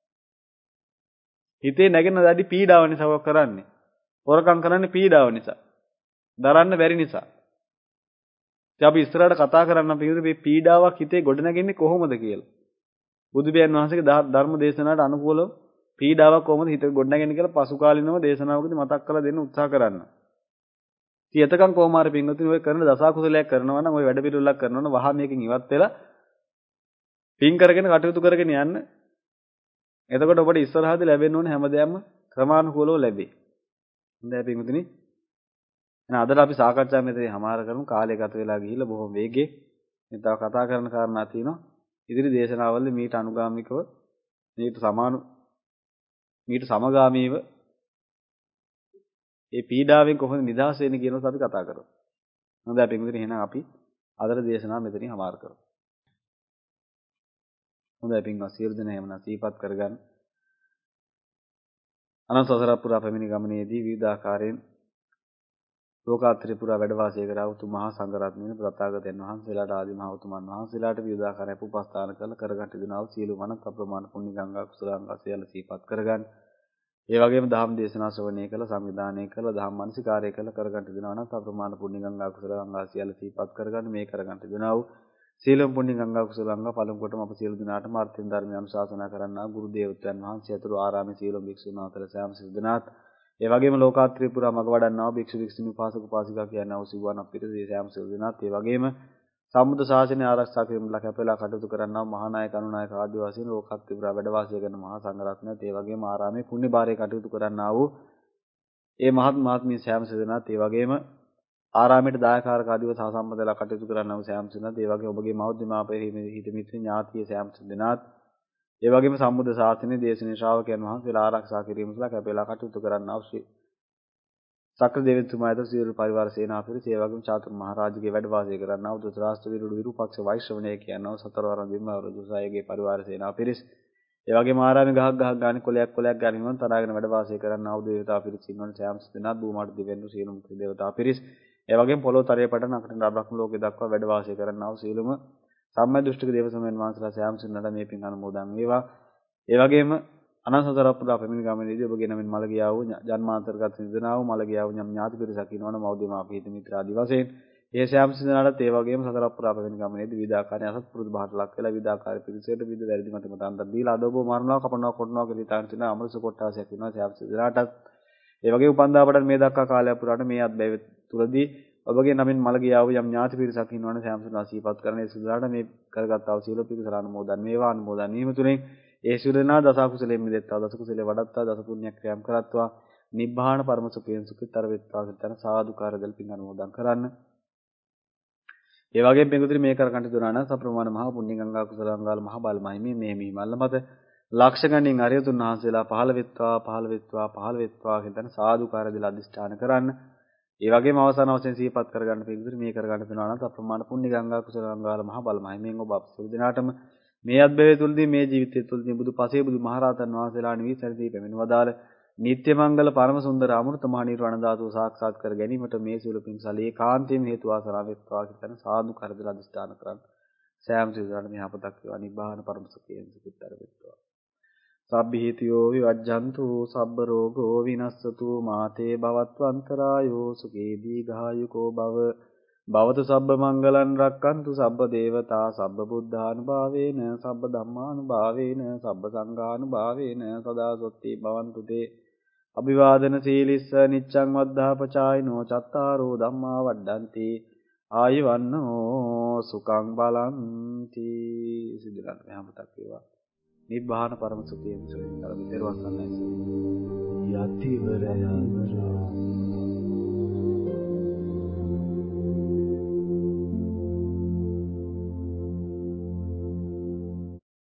හිතේ නැගෙන දැඩි පීඩාව නිසා ඔය කරන්නේ. හොරකම් කරන්නේ පීඩාව නිසා. දරන්න බැරි නිසා. ඉතින් අපි ඉස්සරහට කතා කරන්න පිළිතුරු මේ පීඩාවක් හිතේ ගොඩනගන්නේ කොහොමද කියලා. බුදු පියාණන් වහන්සේගේ ධර්ම දේශනාවට අනුකූලව පීඩාවක් කොහොමද හිතේ ගොඩනගන්නේ කියලා පසු කාලිනව දේශනාවකදී මතක් කරලා දෙන්න උත්සාහ කරන්න. ඉතින් එතකන් කොහොම හරි පින්වතුනි ඔය කරන දසකුසලයක් කරනවා නම් ඔය වැඩ පිළිවෙලක් කරනවා නම් වහා මේකෙන් ඉවත් වෙලා පින් කරගෙන කටයුතු කරගෙන යන්න. එතකොට ඔබට ඉස්සරහදී ලැබෙන්න ඕන හැමදේම ක්‍රමානුකූලව ලැබේ. හොඳයි පින්වතුනි. එහෙනම් අදට අපි සාකච්ඡා මෙතේ හමාර කරමු. කාලය ගත වෙලා ගිහිල්ලා බොහොම වේගෙන් මේ තව කතා කරන කාරණා තියෙනවා. ඉදිරි දේශනාවල මීට අනුගාමිකව මීට සමාන මීට සමගාමීව ඒ පීඩාවෙන් කොහොමද නිදහස් වෙන්නේ කියනවත් අපි කතා කරමු. හොඳයි පින්වතුනි එහෙනම් අපි අදට දේශනාව මෙතනින් හමාර කරමු. හොඳයි පින්වත් සියලු දෙනා එහෙමනම් සීපත් කරගන්න. අනන්ත සසර පුරා පැමිණි ගමනේදී විවිධ ආකාරයෙන් ලෝකාත්‍රි පුරා වැඩ වාසය කරා උතුම් මහා සංඝරත්නයේ ප්‍රතාගතයන් වහන්සේලාට ආදී මහ උතුමන් වහන්සේලාට විවිධ ආකාරයෙන් උපස්ථාන කළ කරගන්න තිබෙනා සියලු මනක් අප්‍රමාණ පුණ්‍ය ගංගා කුසලාංගා සියල්ල සීපත් කරගන්න. ඒ වගේම ධම්ම දේශනා ශ්‍රවණය කළ සංවිධානය කළ ධම්ම මනසිකාරය කළ කරගන්න තිබෙනා නම් අප්‍රමාණ පුණ්‍ය ගංගා කුසලාංගා සියල්ල සීපත් කරගන්න මේ කරගන්න තිබෙනා වූ සීලම් පුණ්‍ය ගංගා කුසලාංගා පළමු කොටම අප සියලු දිනාටම අර්ථයෙන් ධර්මය අනුශාසනා කරන්නා ගුරු දේවත්වයන් වහන්සේ අතුරු ආරාමේ සීලම් භික්ෂුන් අතර සෑම සිදු දිනාත් ඒ වගේම ලෝකාත්‍රි පුරා මග වඩන්නා භික්ෂු භික්ෂුණී උපාසක උපාසිකා කියනවා සිවණ අපිට මේ සෑම සිදු දිනාත් ඒ වගේම සම්බුද්ධ ශාසනය ආරක්ෂා කිරීමට කැපෙලා කටයුතු කරන්නා මහා නායක අනුනායක ආදී වශයෙන් ලෝකත් තිබුණා වැඩ වාසය කරන මහා සංඝරත්නයත් ඒ වගේම ආරාමයේ පුණ්‍ය භාරයේ කටයුතු කරන්නා වූ ඒ මහත් මහත්මිය සෑම සිදෙනාත් ඒ වගේම ආරාමයට දායකාරක ආදීව සහසම්බන්ධලා කටයුතු කරන්නා වූ සෑම සිදෙනාත් ඒ වගේම ඔබගේ මෞර්ය මාපේ හිත මිත්‍ර ඥාතිය සෑම සිදෙනාත් ඒ වගේම සම්බුද්ධ ශාසනයේ දේශනීය ශ්‍රාවකයන් වහන්සේලා ආරක්ෂා කිරීමට කැපෙලා කටයුතු කරන්නා වූ ශ්‍රී සක්‍ර දෙවිතුමා ඇතුළු සියලු පරිවාර සේනා පිරිස ඒ වගේම චාතුරු මහරජගේ වැඩ වාසය කරන්නා වූ ධෘතරාෂ්ට්‍ර විරුඩ විරූපක්ෂ වෛශ්‍රවණය කියනවා සතරවරන් බිම්බවර දුසායගේ පරිවාර සේනා පිරිස ඒ වගේම ආරාමේ ගහක් ගහක් ගානේ කොලයක් කොලයක් ගානින්වන් තරාගෙන වැඩ වාසය කරන්නා වූ දේවතා පිරිස ඉන්නවනේ සෑම සිදෙනා භූමාට දිවෙන්නු සියලුම දේවතා පිරිස ඒ වගේම පොළොව තරයේ පටන් අකට බ්‍රහ්ම ලෝකේ දක්වා වැඩ වාසය කරන්නා වූ සියලුම සම්මා දෘෂ්ටික දේව සමයන් වහන්සේලා සෑම සිදෙනාට මේ පින් අනුමෝදන් වේවා ඒ වගේම අනන්ත සතර පුරා පැමිණි ගමනේදී ඔබගේ නමින් මළ ගියා වූ ජන්මාන්තරගත නිදනා වූ මළ ගියා වූ මඥාති පිරිසක් ඉන්නවනේ මෞර්ය මාපේ හිත මිත්‍ර ආදී වශයෙන් ඒ සෑම සිදෙනාට ඒ වගේම සතර පුරා පැමිණි ගමනේදී විවිධාකාරයෙන් අසත්පුරුදු බහට ලක් වෙලා විවිධාකාර පිරිසකට විවිධ වැරදි මත මතාන්තර දීලා අද ඔබ මරණව කපනවා කොටනවා කියලා හිතාගෙන තියෙන අමරස කොටාසයක් ඉන්නවා සෑම සිදෙනාටත් ඒ වගේ උපන්දාපට මේ දක්වා කාලය පුරාට මේ අත්බැවි තුලදී ඔබගේ නමින් මළ ගියා වූ යම් ඥාති පිරිසක් ඉන්නවනේ සෑම සිදෙනා සීපත් කරන ඒ සිදෙනාට මේ කරගත්තා වූ සීල පිරිසල අනුමෝදන් වේවා අනුමෝදන් වීම තුලින් ඒ සිදෙනා දස කුසලයෙන් මිදෙත්තා දස කුසලේ වඩත්තා දස පුණ්‍ය ක්‍රියාම් කරත්වා නිබ්බාන පරම සුඛයෙන් සුඛිතර වෙත්වා කියන සාදුකාර දෙල් පින් අනුමෝදන් කරන්න. ඒ වගේම පින්කුතුනි මේ කරකන්ට දුනාන සප්‍රමාණ මහා පුණ්‍ය ගංගා කුසල අංගාල මහ බල මහිමේ මේ මිහිමල්ල මත ලක්ෂ ගණනින් අරියතුන් වහන්සේලා පහළ වෙත්වා පහළ වෙත්වා පහළ වෙත්වා කියන සාදුකාර දෙල අදිෂ්ඨාන කරන්න. ඒ වගේම අවසාන වශයෙන් සිහිපත් කරගන්න පින්කුතුනි මේ කරකන්ට දුනාන සප්‍රමාණ පුණ්‍ය ගංගා කුසල අංගාල මහ බල මහිමෙන් ඔබ අප සියලු දෙනාටම මේ අත්බැවේ තුලදී මේ ජීවිතය තුලදී බුදු පසේ බුදු මහරහතන් වහන්සේලා නිවිසරදී පැමිණ වදාළ නිත්‍ය මංගල පරම සුන්දර අමෘත මහ නිර්වාණ ධාතුව සාක්ෂාත් කර ගැනීමට මේ සියලු පින්සල් ඒකාන්තයෙන් හේතු වාසනා වෙත්වා කියන සාදු කරදලා අධිෂ්ඨාන කරන් සෑම සිදුරණ මේ අපතක් වේවා නිබ්බාන පරම සුඛයෙන් සුඛිතර වෙත්වා සබ්බීතියෝ විවජ්ජන්තු සබ්බ රෝගෝ විනස්සතු මාතේ භවත්වන්තරායෝ සුඛේ දීඝායුකෝ භව භවතු සබ්බ මංගලං රක්칸තු සබ්බ දේවතා සබ්බ බුද්ධානුභාවේන සබ්බ ධම්මානුභාවේන සබ්බ සංඝානුභාවේන සදා සොත්ති භවන්තු තේ අභිවාදන සීලිස්ස නිච්ඡං වද්ධාපචායිනෝ චත්තාරෝ ධම්මා වඩ්ඩಂತಿ ආයවන්නෝ සුඛං බලಂತಿ සිදුරන් මෙහමතක් වේවා නිබ්බාන පරම සුඛයෙන් සුඛයෙන් තරම් දරුවන් සන්නයි යතිවරයන්